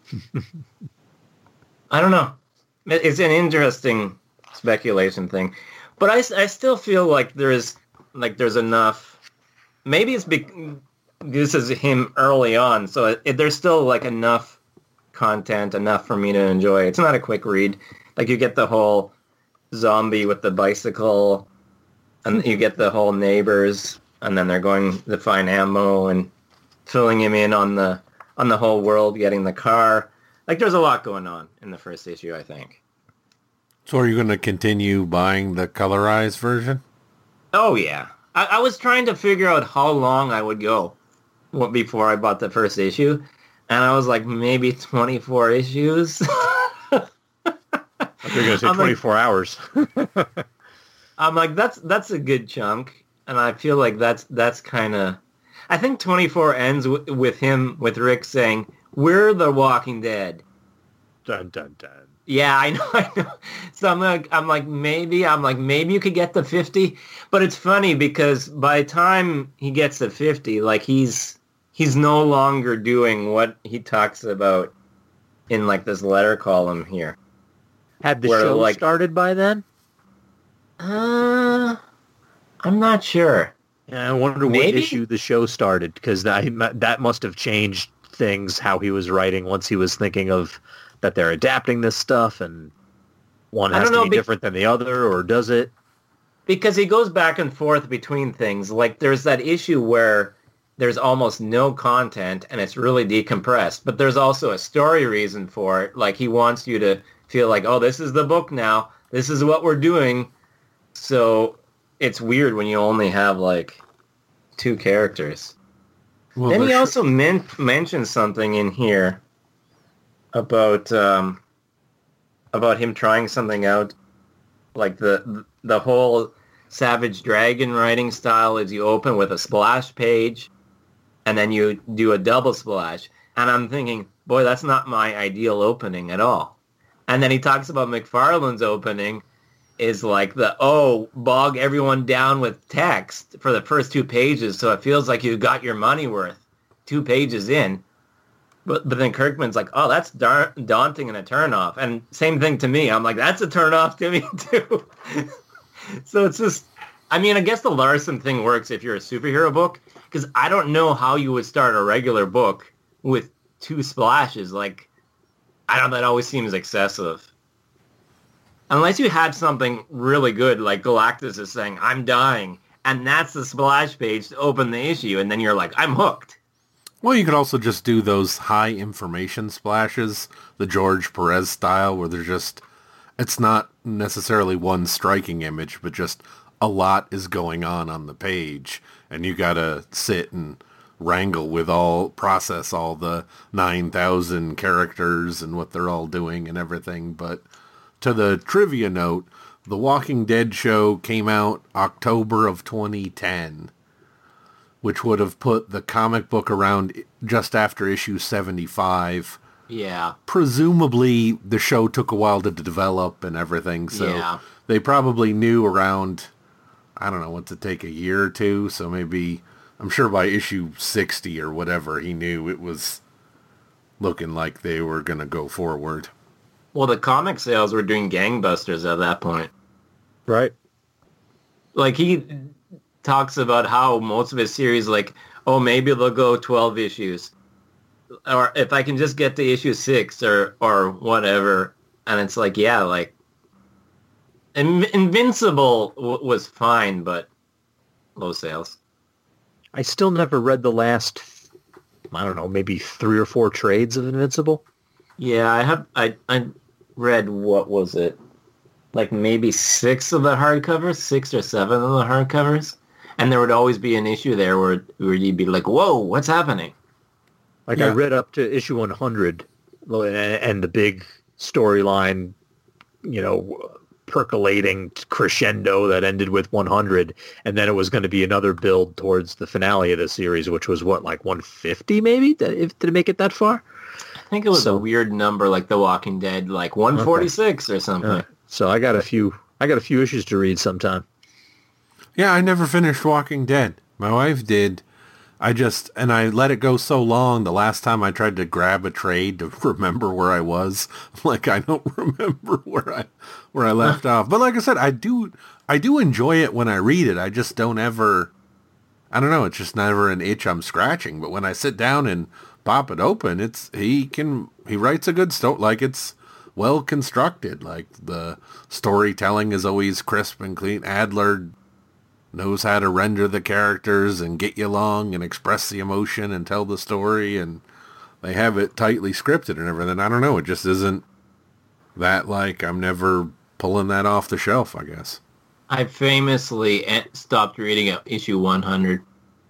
I don't know. It's an interesting speculation thing. But I, I still feel like there's, like, there's enough. Maybe it's be, this is him early on, so it, it, there's still, like, enough content, enough for me to enjoy. It's not a quick read. Like, you get the whole zombie with the bicycle, and you get the whole neighbors, and then they're going to find ammo and filling him in on the on the whole world, getting the car. Like, there's a lot going on in the first issue, I think. So are you going to continue buying the colorized version? Oh, yeah. I, I was trying to figure out how long I would go before I bought the first issue, and I was like, maybe twenty-four issues. You're going to say I'm twenty-four like, hours. I'm like, that's that's a good chunk, and I feel like that's that's kind of. I think twenty-four ends w- with him with Rick saying, "We're the Walking Dead." Dun dun dun. Yeah, I know, I know. So I'm like, I'm like, maybe, I'm like, maybe you could get to fifty, but it's funny because by the time he gets to fifty, like he's he's no longer doing what he talks about in like this letter column here. Had the show like, started by then? Uh, I'm not sure. Yeah, I wonder Maybe? what issue the show started, because that, that must have changed things, how he was writing once he was thinking of that they're adapting this stuff, and one has to know, be, be different than the other, or does it? Because he goes back and forth between things. Like, there's that issue where there's almost no content, and it's really decompressed, but there's also a story reason for it. Like, he wants you to feel like, oh, this is the book now. This is what we're doing. So it's weird when you only have, like, two characters. Well, then he also men- mentioned something in here about um, about him trying something out. Like, the the whole Savage Dragon writing style is you open with a splash page, and then you do a double splash. And I'm thinking, boy, that's not my ideal opening at all. And then he talks about McFarlane's opening is like the, oh, bog everyone down with text for the first two pages so it feels like you got your money worth two pages in. But but then Kirkman's like, oh, that's dar- daunting and a turnoff. And same thing to me. I'm like, that's a turnoff to me too. So it's just, I mean, I guess the Larson thing works if you're a superhero book, because I don't know how you would start a regular book with two splashes. Like, I don't know, that always seems excessive. Unless you had something really good, like Galactus is saying, I'm dying, and that's the splash page to open the issue, and then you're like, I'm hooked. Well, you could also just do those high information splashes, the George Perez style, where they're just, it's not necessarily one striking image, but just a lot is going on on the page, and you gotta sit and wrangle with all, process all the nine thousand characters and what they're all doing and everything, but to the trivia note, The Walking Dead show came out October of twenty ten, which would have put the comic book around just after issue seventy-five. Yeah. Presumably, the show took a while to develop and everything, so Yeah. they probably knew around, I don't know, what's it take, a year or two? So maybe, I'm sure by issue sixty or whatever, he knew it was looking like they were going to go forward. Well, the comic sales were doing gangbusters at that point. Right. Like, he talks about how most of his series, like, oh, maybe they'll go twelve issues. Or if I can just get to issue six or, or whatever. And it's like, yeah, like, In- Invincible w- was fine, but low sales. I still never read the last, I don't know, maybe three or four trades of Invincible. Yeah, I have, I, I read, what was it? Like maybe six of the hardcovers, six or seven of the hardcovers. And there would always be an issue there where, where you'd be like, whoa, what's happening? Like Yeah. I read up to issue one hundred and, and the big storyline, you know, percolating crescendo that ended with one hundred. And then it was going to be another build towards the finale of the series, which was what, like one fifty maybe? Did it, did it make it that far? I think it was So- a weird number like The Walking Dead, like one forty-six or something. Uh, so I got a few, I got a few issues to read sometime. Yeah, I never finished Walking Dead. My wife did. I just, and I let it go so long, the last time I tried to grab a trade to remember where I was, like, I don't remember where I, where I left off. But like I said, I do, I do enjoy it when I read it. I just don't ever, I don't know, it's just never an itch I'm scratching. But when I sit down and pop it open, it's, he can, he writes a good story, like it's well constructed. Like the storytelling is always crisp and clean. Adler knows how to render the characters and get you along and express the emotion and tell the story, and they have it tightly scripted and everything. I don't know, it just isn't that, like, I'm never pulling that off the shelf, I guess. I famously e- stopped reading at issue one hundred.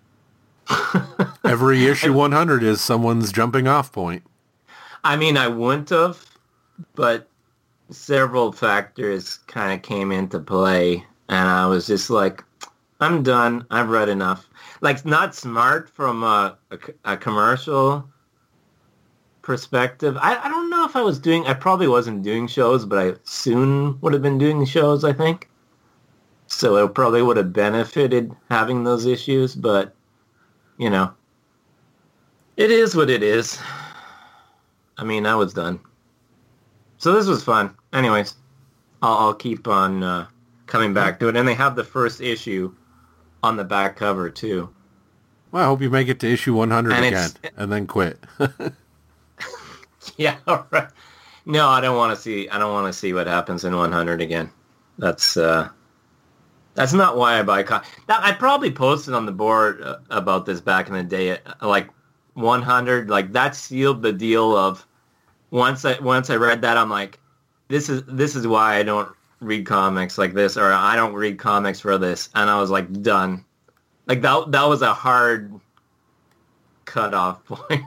Every issue one hundred is someone's jumping off point. I mean, I wouldn't have, but several factors kind of came into play, and I was just like, I'm done. I've read enough. Like, not smart from a, a, a commercial perspective. I, I don't know if I was doing, I probably wasn't doing shows, but I soon would have been doing shows, I think. So it probably would have benefited having those issues, but, you know, it is what it is. I mean, I was done. So this was fun. Anyways, I'll, I'll keep on uh, coming back to it. And they have the first issue on the back cover, too. Well, I hope you make it to issue one hundred And again, it's- and then quit. Yeah, all right. No, I don't want to see. I don't want to see what happens in one hundred again. That's uh, that's not why I buy. Com- I probably posted on the board uh, about this back in the day. uh, Like one hundred, like that sealed the deal of once I once I read that, I'm like, this is this is why I don't read comics like this, or I don't read comics for this. And I was like, done. Like that that was a hard cutoff point.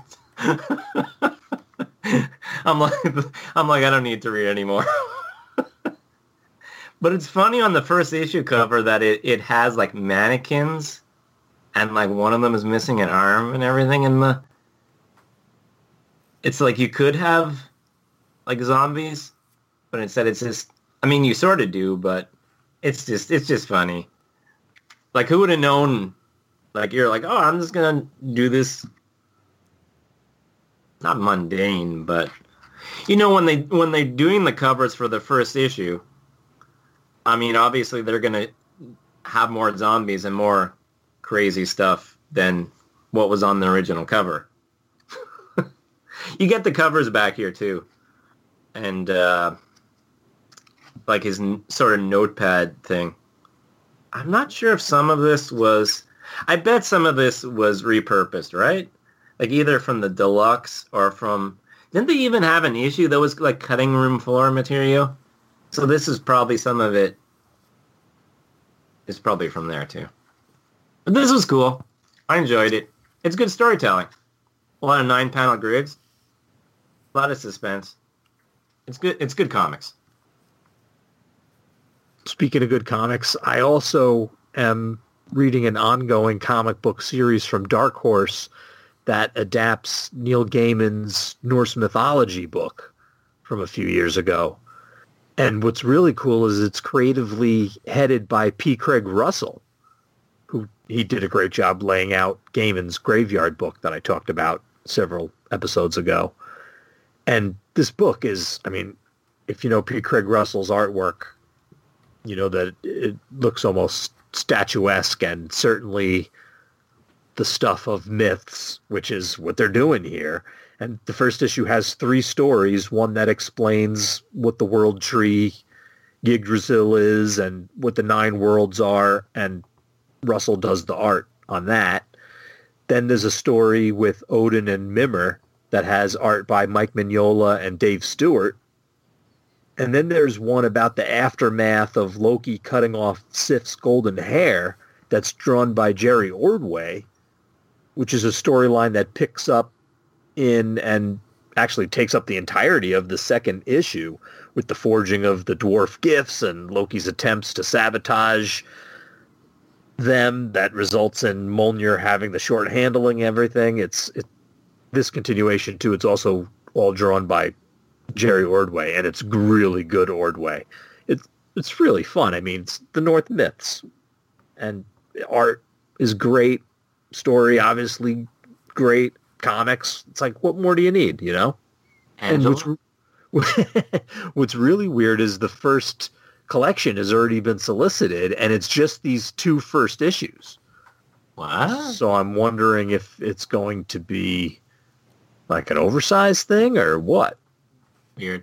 I'm like, I'm like, I don't need to read anymore. But it's funny on the first issue cover that it, it has like mannequins, and like one of them is missing an arm and everything. And the, it's like you could have like zombies, but instead it's just, I mean, you sort of do, but it's just, it's just funny. Like who would have known? Like you're like, oh, I'm just gonna do this. Not mundane, but you know when they when they're doing the covers for the first issue, I mean obviously they're gonna have more zombies and more crazy stuff than what was on the original cover. You get the covers back here too, and uh, like his n- sort of notepad thing. I'm not sure if some of this was. I bet some of this was repurposed, right? Like either from the deluxe or from... Didn't they even have an issue that was like cutting room floor material? So this is probably some of it. It's probably from there too. But this was cool. I enjoyed it. It's good storytelling. A lot of nine-panel grids. A lot of suspense. It's good. It's good comics. speaking of good comics, I also am reading an ongoing comic book series from Dark Horse that adapts Neil Gaiman's Norse mythology book from a few years ago. And what's really cool is it's creatively headed by P. Craig Russell, who he did a great job laying out Gaiman's Graveyard book that I talked about several episodes ago. And this book is, I mean, if you know P. Craig Russell's artwork, you know that it looks almost statuesque, and certainly the stuff of myths, which is what they're doing here. And the first issue has three stories, one that explains what the World Tree Yggdrasil is and what the Nine Worlds are, and Russell does the art on that. Then there's a story with Odin and Mimir that has art by Mike Mignola and Dave Stewart. And then there's one about the aftermath of Loki cutting off Sif's golden hair that's drawn by Jerry Ordway, which is a storyline that picks up in and actually takes up the entirety of the second issue with the forging of the dwarf gifts and Loki's attempts to sabotage them that results in Mjolnir having the short handling and everything. It's it, this continuation, too, it's also all drawn by Jerry Ordway, and it's really good Ordway. It's, it's really fun. I mean, it's the North myths, and art is great. Story, obviously, great. Comics, it's like, what more do you need, you know? Angela? And what's, what's really weird is the first collection has already been solicited, and it's just these two first issues. What? So I'm wondering if it's going to be like an oversized thing or what. Weird.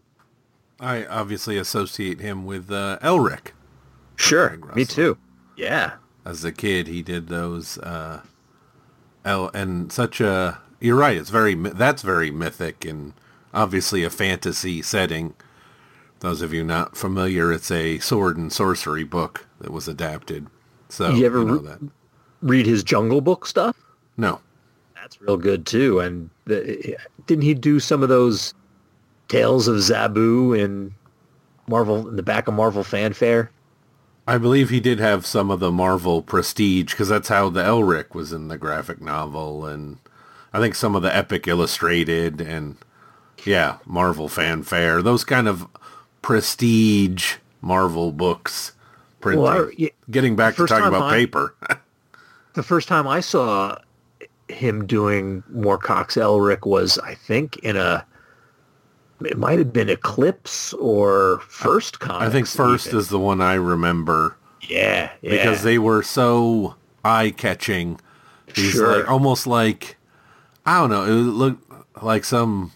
I obviously associate him with uh, Elric. Sure, me too. Yeah. As a kid, he did those... Uh, El, and such a... You're right, it's very... That's very mythic and obviously a fantasy setting. Those of you not familiar, it's a sword and sorcery book that was adapted. So, you ever you know re- that. read his Jungle Book stuff? No. That's real good, too. And the, didn't he do some of those Tales of Zabu in Marvel, in the back of Marvel Fanfare? I believe he did have some of the Marvel prestige, because that's how the Elric was in the graphic novel, and I think some of the Epic Illustrated, and yeah, Marvel Fanfare, those kind of prestige Marvel books printing. Well, I, yeah, Getting back to talking about I, paper. The first time I saw him doing Moorcock's Elric was, I think, in a... It might have been Eclipse or First Comics. I think First even. is the one I remember. Yeah, yeah. Because they were so eye-catching. These sure. like, almost like, I don't know, it looked like some,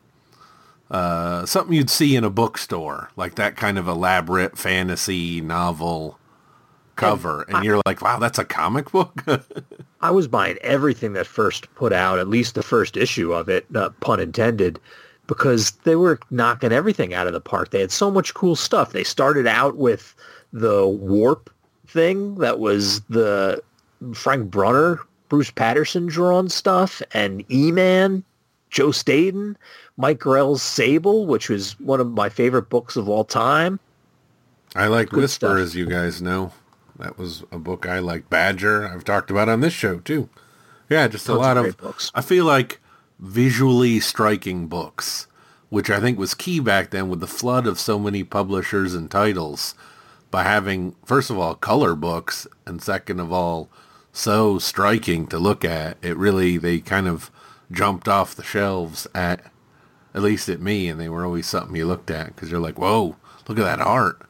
uh, something you'd see in a bookstore. Like that kind of elaborate fantasy novel cover. And, and I, you're like, wow, that's a comic book? I was buying everything that First put out, at least the first issue of it, uh, pun intended, because they were knocking everything out of the park. They had so much cool stuff. They started out with the Warp thing that was the Frank Brunner, Bruce Patterson drawn stuff, and E-Man, Joe Staten, Mike Grell's Sable, which was one of my favorite books of all time. I like Good Whisper, stuff. As you guys know. That was a book I like. Badger, I've talked about on this show, too. Yeah, just a Tons lot of... of books. I feel like... visually striking books, which I think was key back then with the flood of so many publishers and titles, by having, first of all, color books, and second of all, so striking to look at. It really, they kind of jumped off the shelves at, at least at me, and they were always something you looked at, because you're like, whoa, look at that art.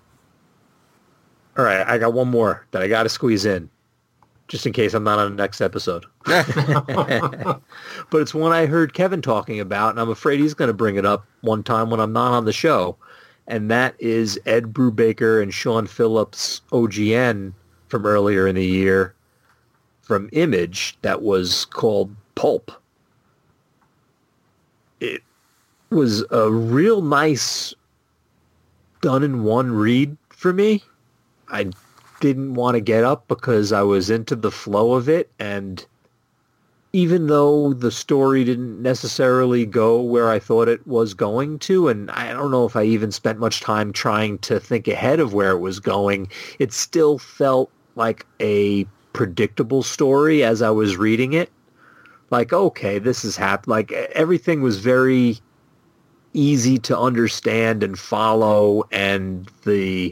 All right, I got one more that I got to squeeze in, just in case I'm not on the next episode. But it's one I heard Kevin talking about, and I'm afraid he's going to bring it up one time when I'm not on the show. And that is Ed Brubaker and Sean Phillips' O G N from earlier in the year from Image that was called Pulp. It was a real nice done-in-one read for me. I didn't want to get up because I was into the flow of it, and even though the story didn't necessarily go where I thought it was going to, and I don't know if I even spent much time trying to think ahead of where it was going, it still felt like a predictable story as I was reading it. Like, okay, this is hap- like everything was very easy to understand and follow, and the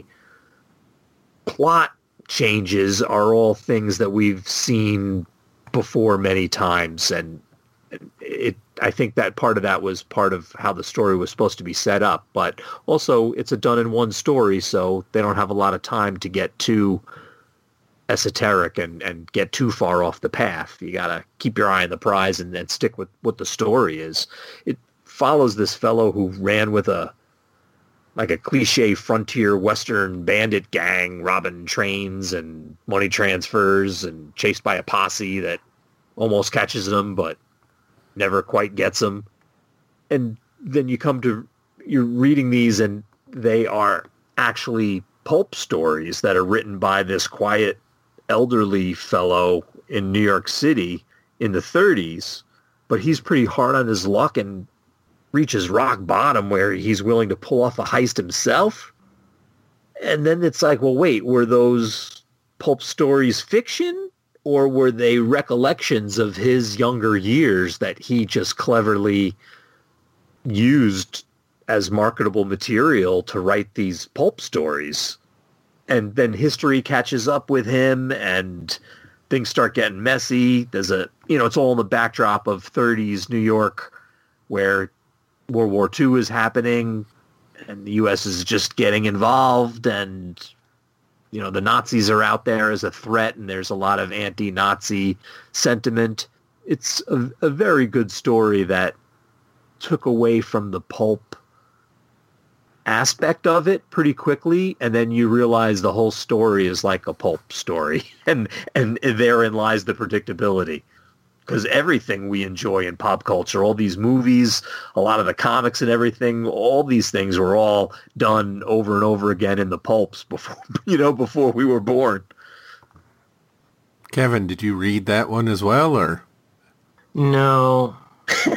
plot changes are all things that we've seen before many times, and it I think that part of that was part of how the story was supposed to be set up, but also it's a done in one story, so they don't have a lot of time to get too esoteric and, and get too far off the path. You gotta keep your eye on the prize and then stick with what the story is. It follows this fellow who ran with a like a cliche frontier Western bandit gang, robbing trains and money transfers and chased by a posse that almost catches him, but never quite gets him. And then you come to, you're reading these and they are actually pulp stories that are written by this quiet elderly fellow in New York City in the thirties, but he's pretty hard on his luck and reaches rock bottom where he's willing to pull off a heist himself. And then it's like, well, wait, were those pulp stories fiction, or were they recollections of his younger years that he just cleverly used as marketable material to write these pulp stories? And then history catches up with him and things start getting messy. There's a, you know, it's all in the backdrop of thirties New York where World War Two is happening and the U S is just getting involved, and, you know, the Nazis are out there as a threat, and there's a lot of anti-Nazi sentiment. It's a, a very good story that took away from the pulp aspect of it pretty quickly, and then you realize the whole story is like a pulp story, and and therein lies the predictability. Because everything we enjoy in pop culture, all these movies, a lot of the comics and everything, all these things were all done over and over again in the pulps before, you know, before we were born. Kevin, did you read that one as well, or? No. No,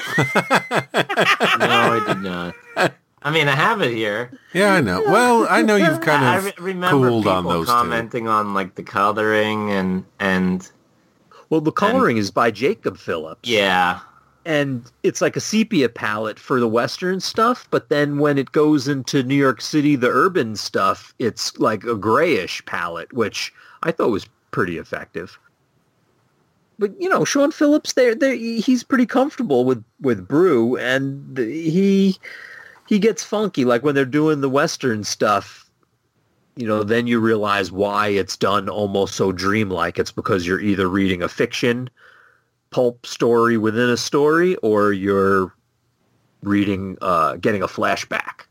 I did not. I mean, I have it here. Yeah, I know. Well, I know you've kind I of re- remember cooled people on those commenting on like the coloring and and Well, the coloring and, is by Jacob Phillips. Yeah. And it's like a sepia palette for the Western stuff, but then when it goes into New York City, the urban stuff, it's like a grayish palette, which I thought was pretty effective. But, you know, Sean Phillips, there, there, he's pretty comfortable with, with Brew, and he he gets funky. Like when they're doing the Western stuff, you know, then you realize why it's done almost so dreamlike. It's because you're either reading a fiction pulp story within a story, or you're reading, uh, getting a flashback.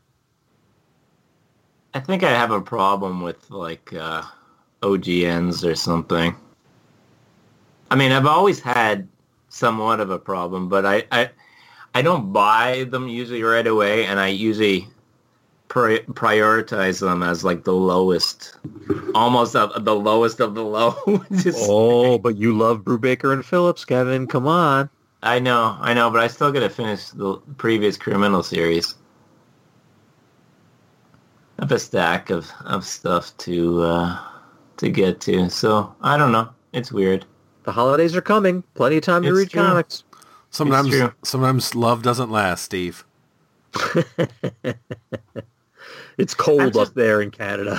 I think I have a problem with like uh, O G Ns or something. I mean, I've always had somewhat of a problem, but I, I, I don't buy them usually right away, and I usually pri- prioritize them as like the lowest, almost of, the lowest of the low. Just, oh, but you love Brubaker and Phillips, Kevin. Come on. I know, I know, but I still got to finish the previous Criminal series. I have a stack of, of stuff to uh, to get to, so I don't know. It's weird. The holidays are coming. Plenty of time to It's read true. comics. Sometimes, sometimes love doesn't last, Steve. It's cold just, up there in Canada.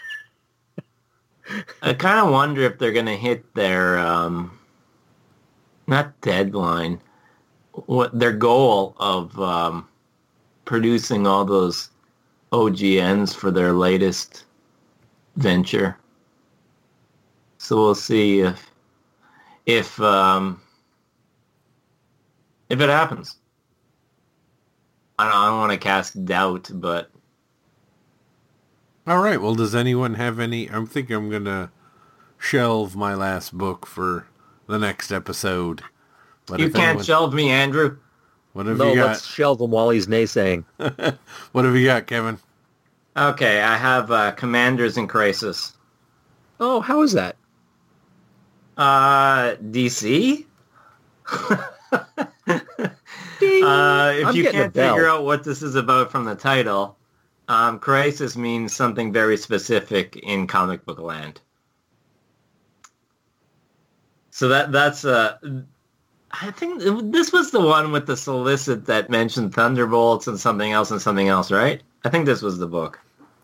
I kind of wonder if they're going to hit their, um, not deadline, what their goal of um, producing all those O G Ns for their latest venture. So we'll see if if um, if it happens. I don't, I don't want to cast doubt, but all right. Well, does anyone have any? I'm thinking I'm gonna shelve my last book for the next episode. But you can't anyone, shelve me, Andrew. What have no, you got? let's shelve him while he's naysaying. What have you got, Kevin? Okay, I have uh, Commanders in Crisis. Oh, how is that? Uh, D C? Uh, if I'm you getting a can't bell. figure out what this is about from the title, um, crisis means something very specific in comic book land. So that that's uh, I think this was the one with the solicit that mentioned Thunderbolts and something else and something else, right? I think this was the book.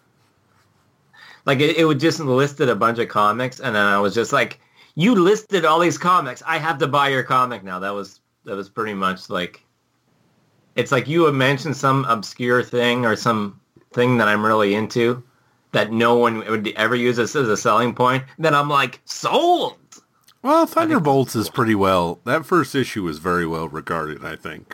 Like it, it would just listed a bunch of comics, and then I was just like, "You listed all these comics. I have to buy your comic now." That was that was pretty much like, it's like you would mention some obscure thing or some thing that I'm really into that no one would ever use this as a selling point. Then I'm like, sold. Well, Thunderbolts is pretty well. That first issue is very well regarded, I think.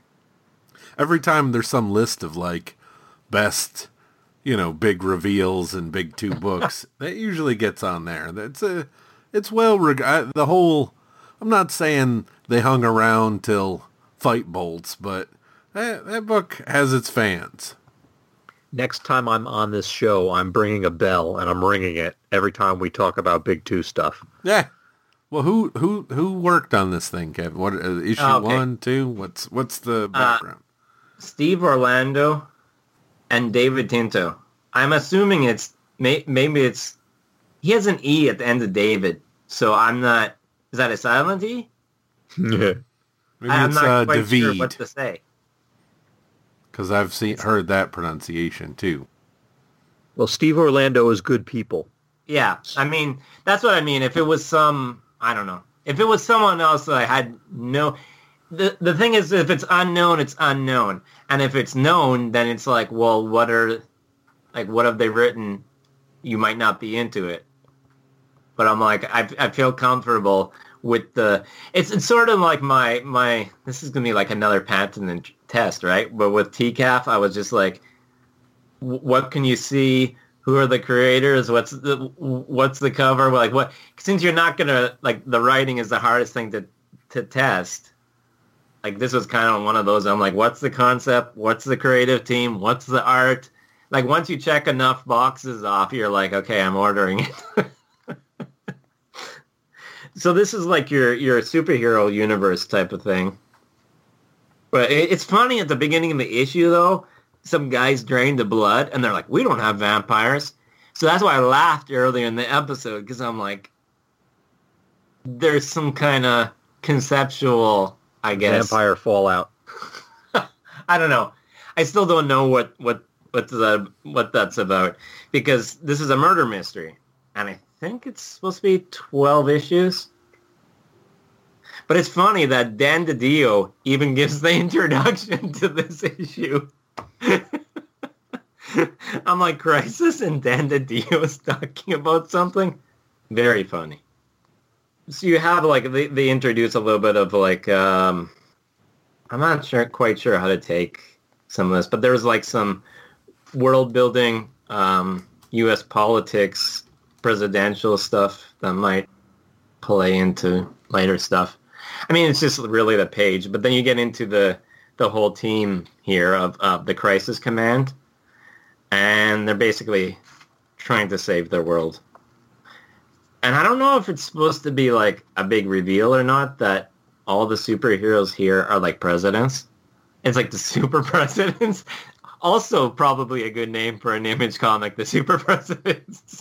Every time there's some list of like best, you know, big reveals and big two books, that usually gets on there. That's a, it's well regarded. The whole, I'm not saying they hung around till Fight Bolts, but that, that book has its fans. Next time I'm on this show, I'm bringing a bell and I'm ringing it every time we talk about Big Two stuff. Yeah. Well, who who who worked on this thing, Kevin? What uh, issue Oh, okay. one, two? What's what's the background? Uh, Steve Orlando and David Tinto. I'm assuming it's may, maybe it's he has an E at the end of David, so I'm not. Is that a silent E? Maybe I'm it's not uh, quite sure David, what to say. because I've seen heard that pronunciation too. Well, Steve Orlando is good people. Yeah, I mean that's what I mean. If it was some, I don't know. If it was someone else that I had no, the the thing is, if it's unknown, it's unknown, and if it's known, then it's like, well, what are, like, what have they written? You might not be into it, but I'm like, I I feel comfortable with the. It's it's sort of like my my. This is gonna be like another patent test, right? But with T C A F, I was just like, what can you see? Who are the creators? What's the what's the cover? Like what? Since you're not gonna like the writing is the hardest thing to to test. Like this was kind of one of those. I'm like, what's the concept? What's the creative team? What's the art? Like once you check enough boxes off, you're like, okay, I'm ordering it. So this is like your your superhero universe type of thing. But it, it's funny at the beginning of the issue though. Some guys drain the blood, and they're like, we don't have vampires. So that's why I laughed earlier in the episode, because I'm like, there's some kind of conceptual, I guess. Vampire fallout. I don't know. I still don't know what, what, what, the, what that's about, because this is a murder mystery, and I think it's supposed to be twelve issues. But it's funny that Dan DiDio even gives the introduction to this issue. I'm like, Crisis and Dan DiDio is talking about something very funny. So you have like they, they introduce a little bit of like um, I'm not sure quite sure how to take some of this, but there's like some world building, um, U S politics, presidential stuff that might play into later stuff. I mean, it's just really the page, but then you get into the the whole team here of uh, the Crisis Command, and they're basically trying to save their world. And I don't know if it's supposed to be like a big reveal or not that all the superheroes here are like presidents. It's like the super presidents. Also probably a good name for an Image comic, the super presidents.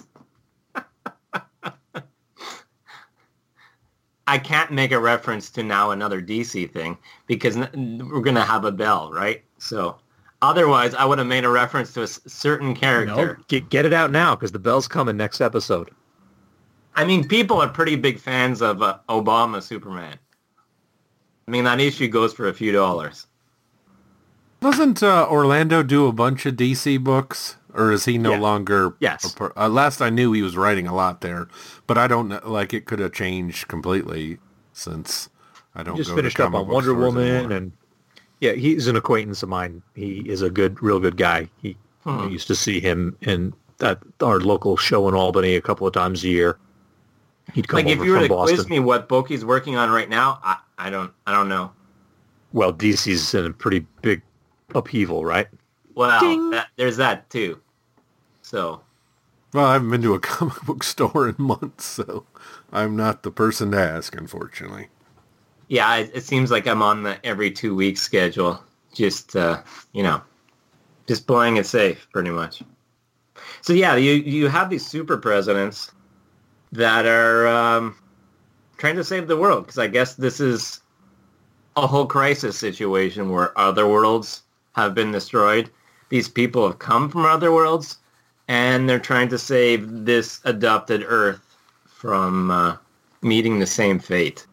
I can't make a reference to now another D C thing because we're going to have a bell, right? So otherwise, I would have made a reference to a s- certain character. No, get, get it out now because the bell's coming next episode. I mean, people are pretty big fans of uh, Obama Superman. I mean, that issue goes for a few dollars. Doesn't uh, Orlando do a bunch of D C books? Or is he no Yeah. longer... Yes. a per- uh, last I knew he was writing a lot there. But I don't know, like, it could have changed completely since I don't He just go finished to up comic on book Wonder stores Woman, anymore. and yeah, he's an acquaintance of mine. He is a good, real good guy. He Hmm. I used to see him in at our local show in Albany a couple of times a year. He'd come Like, if over you were from to Boston. quiz me what book he's working on right now, I, I don't I don't know. Well, D C's in a pretty big upheaval, right? Well, that, there's that too. So, Well, I haven't been to a comic book store in months, so I'm not the person to ask, unfortunately. yeah, it, it seems like I'm on the every two week schedule. Just, uh, you know, just playing it safe, pretty much. So yeah, you you have these super presidents that are um, trying to save the world, because I guess this is a whole crisis situation where other worlds have been destroyed. These people have come from other worlds, and they're trying to save this adopted Earth from uh, meeting the same fate.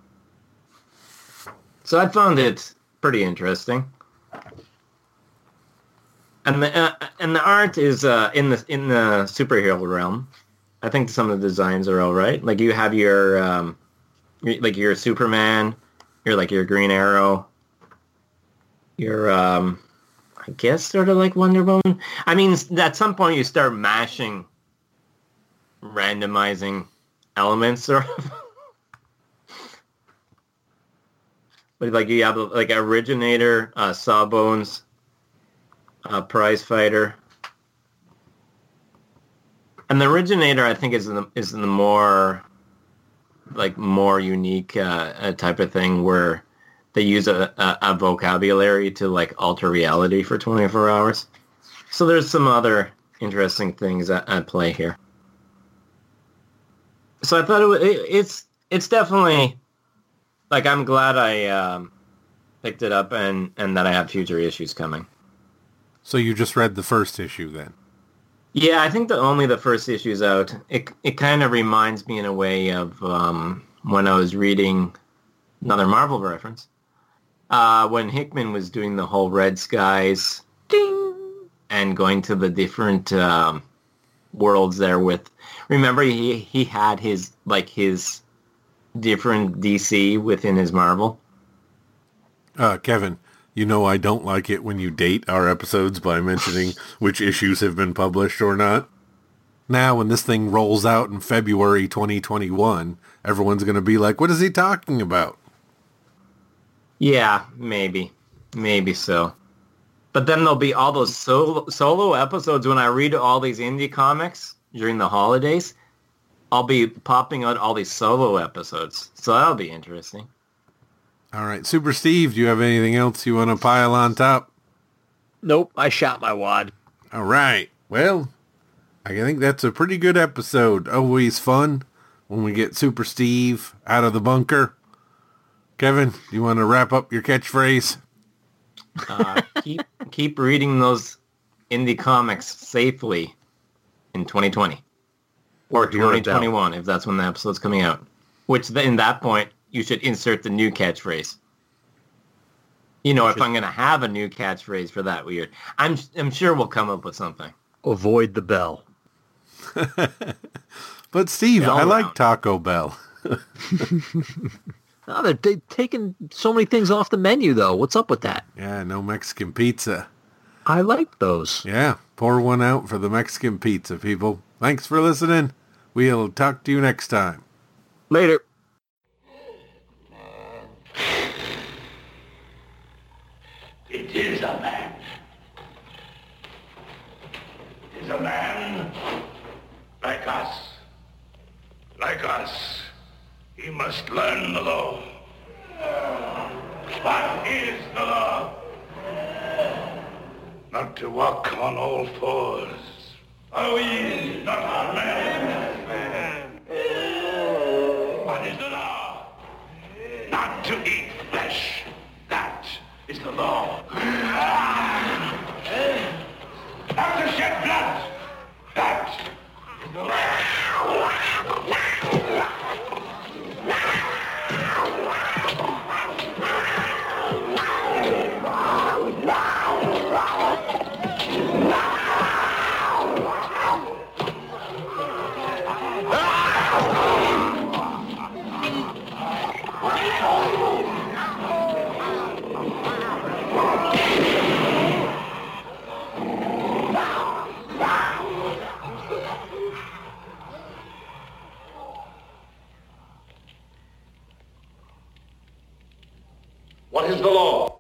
So I found it pretty interesting. And the uh, and the art is uh, in the in the superhero realm. I think some of the designs are all right. Like you have your um, like your Superman, you're like your Green Arrow, your um, I guess sort of like Wonder Woman. I mean, at some point you start mashing, randomizing elements, sort of. But like you have like Originator, uh, Sawbones. Uh, prize fighter, and the Originator I think is the is the more like more unique uh, type of thing where they use a, a, a vocabulary to like alter reality for twenty-four hours. So there's some other interesting things at, at play here. So I thought it, it, it's it's definitely like I'm glad I um, picked it up and and that I have future issues coming. So you just read the first issue then? Yeah, I think that only the first issue's out. It it kind of reminds me in a way of um, when I was reading another Marvel reference, uh, when Hickman was doing the whole Red Skies ding, and going to the different um, worlds there with. Remember, he he had his like his different D C within his Marvel. Uh, Kevin. You know I don't like it when you date our episodes by mentioning which issues have been published or not. Now, when this thing rolls out in February twenty twenty-one, everyone's going to be like, what is he talking about? Yeah, maybe. Maybe so. But then there'll be all those solo, solo episodes when I read all these indie comics during the holidays. I'll be popping out all these solo episodes. So that'll be interesting. All right. Super Steve, do you have anything else you want to pile on top? Nope, I shot my wad. All right. Well, I think that's a pretty good episode. Always fun when we get Super Steve out of the bunker. Kevin, do you want to wrap up your catchphrase? Uh, keep keep reading those indie comics safely in twenty twenty. Or twenty twenty-one, if that's when the episode's coming out. Which, in that point, you should insert the new catchphrase. You know, if I'm going to have a new catchphrase for that weird, I'm I'm sure we'll come up with something. Avoid the bell. But Steve, Bell I like round. Taco Bell. Oh, they're, they're taking so many things off the menu, though. What's up with that? Yeah, no Mexican pizza. I like those. Yeah, pour one out for the Mexican pizza, people. Thanks for listening. We'll talk to you next time. Later. It is a man. It is a man like us. Like us. He must learn the law. What is the law? Not to walk on all fours. Are we not our men? What is the law? Not to eat flesh. That is the law. Not to shed blood. That is the law. What is the law?